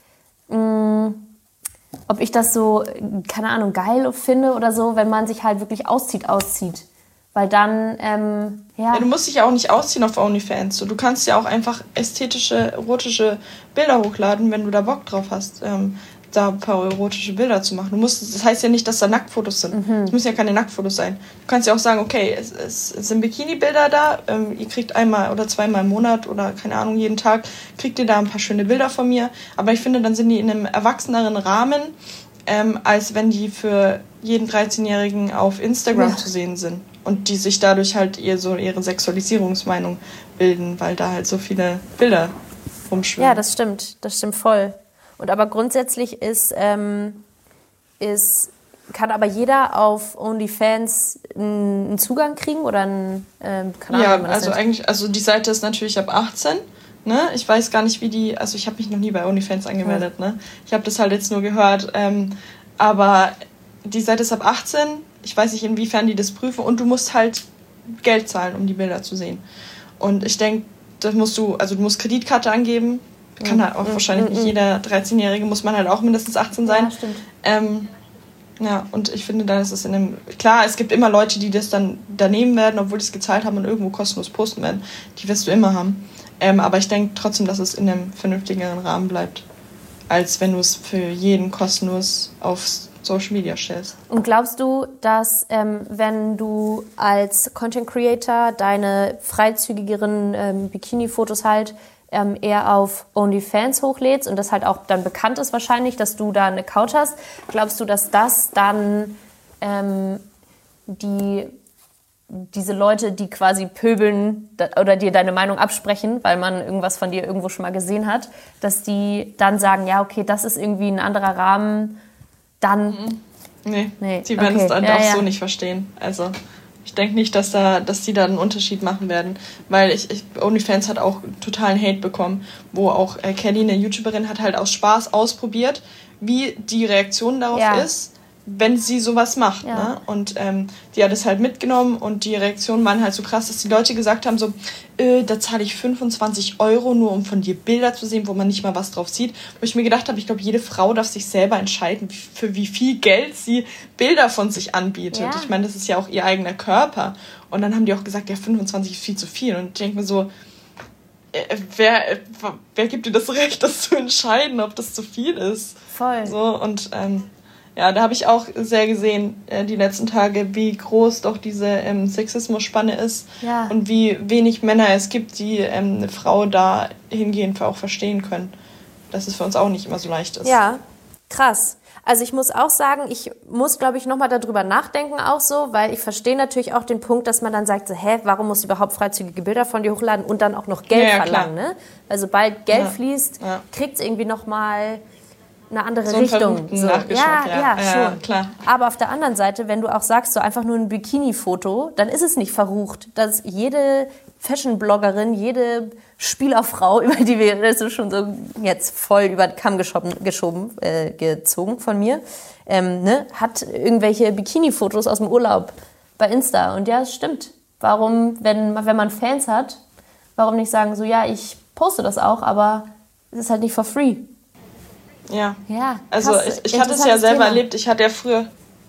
das so, keine Ahnung, geil finde oder so, wenn man sich halt wirklich auszieht. Weil dann, ja, du musst dich ja auch nicht ausziehen auf OnlyFans. Du kannst ja auch einfach ästhetische, erotische Bilder hochladen, wenn du da Bock drauf hast. da ein paar erotische Bilder zu machen. Das heißt ja nicht, dass da Nacktfotos sind. Es müssen ja keine Nacktfotos sein. Du kannst ja auch sagen, okay, es sind Bikini-Bilder da, ihr kriegt einmal oder zweimal im Monat oder keine Ahnung, jeden Tag kriegt ihr da ein paar schöne Bilder von mir. Aber ich finde, dann sind die in einem erwachseneren Rahmen, als wenn die für jeden 13-Jährigen auf Instagram zu sehen sind. Und die sich dadurch halt ihre Sexualisierungsmeinung bilden, weil da halt so viele Bilder rumschwimmen. Ja, das stimmt voll. Und aber grundsätzlich kann aber jeder auf OnlyFans einen Zugang kriegen oder einen Kanal? Ja, also die Seite ist natürlich ab 18. Ne? Ich weiß gar nicht, ich habe mich noch nie bei OnlyFans angemeldet. Ne? Ich habe das halt jetzt nur gehört. Aber die Seite ist ab 18. Ich weiß nicht, inwiefern die das prüfen. Und du musst halt Geld zahlen, um die Bilder zu sehen. Und ich denke, du musst Kreditkarte angeben. Kann halt auch wahrscheinlich nicht jeder 13-Jährige, muss man halt auch mindestens 18 sein. Ja, stimmt. Ja, und ich finde, dann ist es klar, es gibt immer Leute, die das dann nehmen werden, obwohl die es gezahlt haben und irgendwo kostenlos posten werden. Die wirst du immer haben. Aber ich denke trotzdem, dass es in einem vernünftigeren Rahmen bleibt, als wenn du es für jeden kostenlos auf Social Media stellst. Und glaubst du, dass wenn du als Content Creator deine freizügigeren Bikini-Fotos halt eher auf OnlyFans hochlädst und das halt auch dann bekannt ist wahrscheinlich, dass du da einen Account hast, glaubst du, dass das dann diese Leute, die quasi pöbeln oder dir deine Meinung absprechen, weil man irgendwas von dir irgendwo schon mal gesehen hat, dass die dann sagen, ja, okay, das ist irgendwie ein anderer Rahmen, dann... Nee, sie werden es dann auch so nicht verstehen. Also ich denke nicht, dass die da einen Unterschied machen werden, weil OnlyFans hat auch totalen Hate bekommen, wo auch Kelly, eine YouTuberin, hat halt aus Spaß ausprobiert, wie die Reaktion darauf ist, wenn sie sowas macht. Ja. Ne? Und die hat es halt mitgenommen und die Reaktionen waren halt so krass, dass die Leute gesagt haben so, da zahle ich 25 € nur, um von dir Bilder zu sehen, wo man nicht mal was drauf sieht. Wo ich mir gedacht habe, ich glaube, jede Frau darf sich selber entscheiden, für wie viel Geld sie Bilder von sich anbietet. Ja. Ich meine, das ist ja auch ihr eigener Körper. Und dann haben die auch gesagt, ja, 25 ist viel zu viel. Und ich denke mir so, wer gibt dir das Recht, das zu entscheiden, ob das zu viel ist? Voll. So, und ja, da habe ich auch sehr gesehen, die letzten Tage, wie groß doch diese Sexismus-Spanne ist und wie wenig Männer es gibt, die eine Frau da hingehend auch verstehen können. Dass es für uns auch nicht immer so leicht ist. Ja, krass. Also ich muss auch sagen, ich muss, glaube ich, nochmal darüber nachdenken auch so, weil ich verstehe natürlich auch den Punkt, dass man dann sagt, so, warum musst du überhaupt freizügige Bilder von dir hochladen und dann auch noch Geld verlangen, ne? Also sobald Geld fließt, kriegt es irgendwie nochmal eine andere Richtung. So. Ja, schon. Klar. Aber auf der anderen Seite, wenn du auch sagst, so einfach nur ein Bikini-Foto, dann ist es nicht verrucht. Dass jede Fashion-Bloggerin, jede Spielerfrau, über die wir das ist schon so jetzt voll über den Kamm gezogen von mir, hat irgendwelche Bikini-Fotos aus dem Urlaub bei Insta. Und ja, es stimmt. Warum, wenn man Fans hat, warum nicht sagen, so ja, ich poste das auch, aber es ist halt nicht for free. Ja, also ich hatte es ja selber erlebt. Ich hatte früher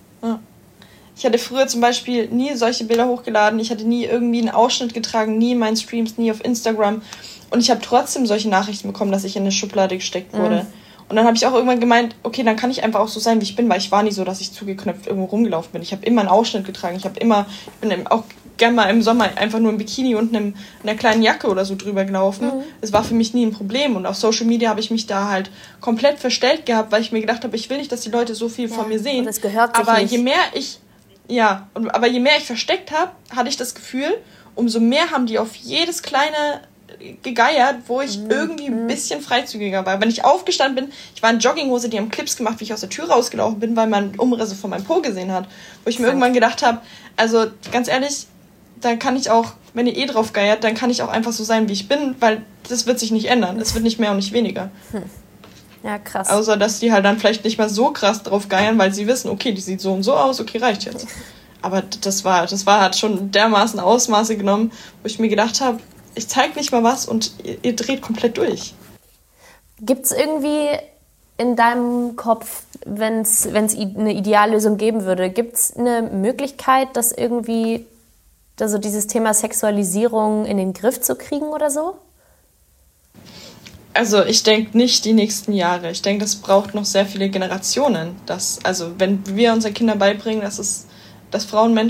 zum Beispiel nie solche Bilder hochgeladen. Ich hatte nie irgendwie einen Ausschnitt getragen, nie in meinen Streams, nie auf Instagram. Und ich habe trotzdem solche Nachrichten bekommen, dass ich in eine Schublade gesteckt wurde. Und dann habe ich auch irgendwann gemeint, okay, dann kann ich einfach auch so sein, wie ich bin, weil ich war nie so, dass ich zugeknöpft irgendwo rumgelaufen bin. Ich habe immer einen Ausschnitt getragen. Ich bin auch gerne mal im Sommer einfach nur im Bikini und einer kleinen Jacke oder so drüber gelaufen. Es war für mich nie ein Problem. Und auf Social Media habe ich mich da halt komplett verstellt gehabt, weil ich mir gedacht habe, ich will nicht, dass die Leute so viel von mir sehen. Und das gehört sich nicht. Aber je mehr ich versteckt habe, hatte ich das Gefühl, umso mehr haben die auf jedes kleine gegeiert, wo ich irgendwie ein bisschen freizügiger war. Wenn ich aufgestanden bin, ich war in Jogginghose, die haben Clips gemacht, wie ich aus der Tür rausgelaufen bin, weil man Umrisse von meinem Po gesehen hat. Wo ich mir irgendwann gedacht habe, also ganz ehrlich, dann kann ich auch, wenn ihr drauf geiert, dann kann ich auch einfach so sein, wie ich bin, weil das wird sich nicht ändern. Es wird nicht mehr und nicht weniger. Ja, krass. Außer, dass die halt dann vielleicht nicht mal so krass drauf geiern, weil sie wissen, okay, die sieht so und so aus, okay, reicht jetzt. Aber hat schon dermaßen Ausmaße genommen, wo ich mir gedacht habe, ich zeig nicht mal was und ihr dreht komplett durch. Gibt's irgendwie in deinem Kopf, wenn es eine Ideallösung geben würde, gibt's eine Möglichkeit, dass irgendwie dieses Thema Sexualisierung in den Griff zu kriegen oder so? Also ich denke nicht die nächsten Jahre. Ich denke, das braucht noch sehr viele Generationen. Also wenn wir unseren Kindern beibringen, dass Frau und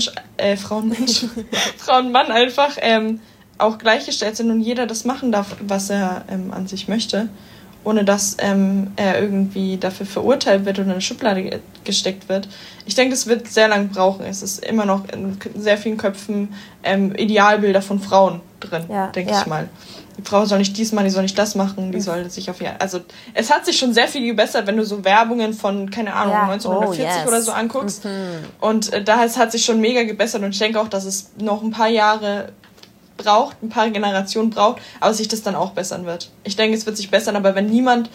Mann einfach auch gleichgestellt sind und jeder das machen darf, was er an sich möchte, ohne dass er irgendwie dafür verurteilt wird oder in eine Schublade gesteckt wird. Ich denke, das wird sehr lange brauchen. Es ist immer noch in sehr vielen Köpfen Idealbilder von Frauen drin, denke ich mal. Die Frau soll nicht dies machen, die soll nicht das machen, die soll sich also es hat sich schon sehr viel gebessert, wenn du so Werbungen von, keine Ahnung, 1940 oder so anguckst. Und es hat sich schon mega gebessert und ich denke auch, dass es noch ein paar Jahre braucht, ein paar Generationen braucht, aber sich das dann auch bessern wird. Ich denke, es wird sich bessern, aber wenn niemand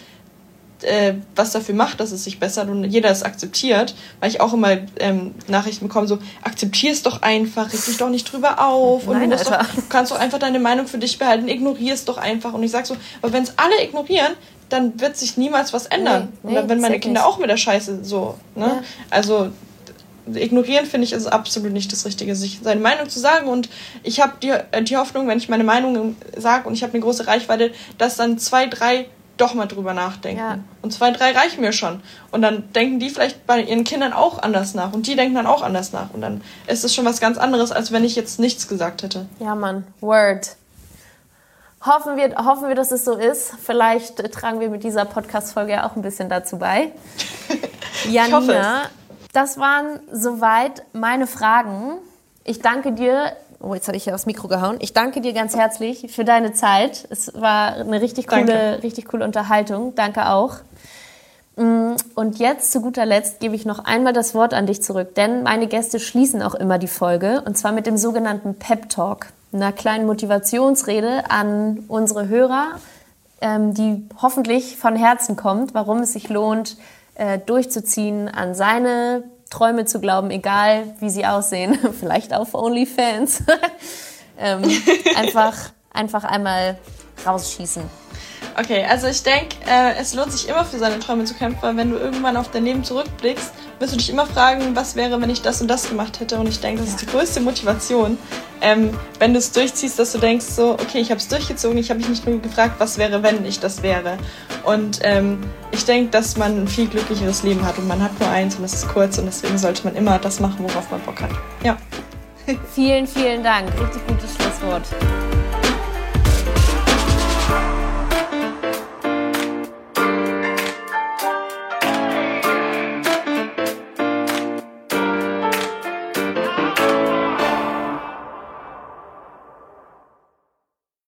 was dafür macht, dass es sich bessert und jeder es akzeptiert, weil ich auch immer Nachrichten bekomme, so, akzeptier es doch einfach, reg dich doch nicht drüber auf und Nein, du kannst doch einfach deine Meinung für dich behalten, ignorier es doch einfach. Und ich sag so, aber wenn es alle ignorieren, dann wird sich niemals was ändern. Oder wenn meine Kinder auch mit der Scheiße so, ne? Ja. Also ignorieren, finde ich, ist absolut nicht das Richtige, sich seine Meinung zu sagen. Und ich habe die Hoffnung, wenn ich meine Meinung sage und ich habe eine große Reichweite, dass dann 2, 3 doch mal drüber nachdenken. Ja. Und 2, 3 reichen mir schon. Und dann denken die vielleicht bei ihren Kindern auch anders nach. Und die denken dann auch anders nach. Und dann ist es schon was ganz anderes, als wenn ich jetzt nichts gesagt hätte. Ja, Mann. Word. Hoffen wir, dass es so ist. Vielleicht tragen wir mit dieser Podcast-Folge ja auch ein bisschen dazu bei. Janina, das waren soweit meine Fragen. Ich danke dir. Oh, jetzt habe ich hier aufs Mikro gehauen. Ich danke dir ganz herzlich für deine Zeit. Es war eine richtig coole Unterhaltung. Danke auch. Und jetzt zu guter Letzt gebe ich noch einmal das Wort an dich zurück, denn meine Gäste schließen auch immer die Folge und zwar mit dem sogenannten Pep Talk, einer kleinen Motivationsrede an unsere Hörer, die hoffentlich von Herzen kommt, warum es sich lohnt, durchzuziehen, an seine Träume zu glauben, egal wie sie aussehen, vielleicht auf OnlyFans. Einfach einmal rausschießen. Okay, also ich denke, es lohnt sich immer für seine Träume zu kämpfen, weil wenn du irgendwann auf dein Leben zurückblickst, wirst du dich immer fragen, was wäre, wenn ich das und das gemacht hätte. Und ich denke, das ist die größte Motivation, wenn du es durchziehst, dass du denkst so, okay, ich habe es durchgezogen, ich habe mich nicht nur gefragt, was wäre, wenn ich das wäre. Und ich denke, dass man ein viel glücklicheres Leben hat und man hat nur eins und es ist kurz und deswegen sollte man immer das machen, worauf man Bock hat. Ja. Vielen, vielen Dank. Richtig gutes Schlusswort.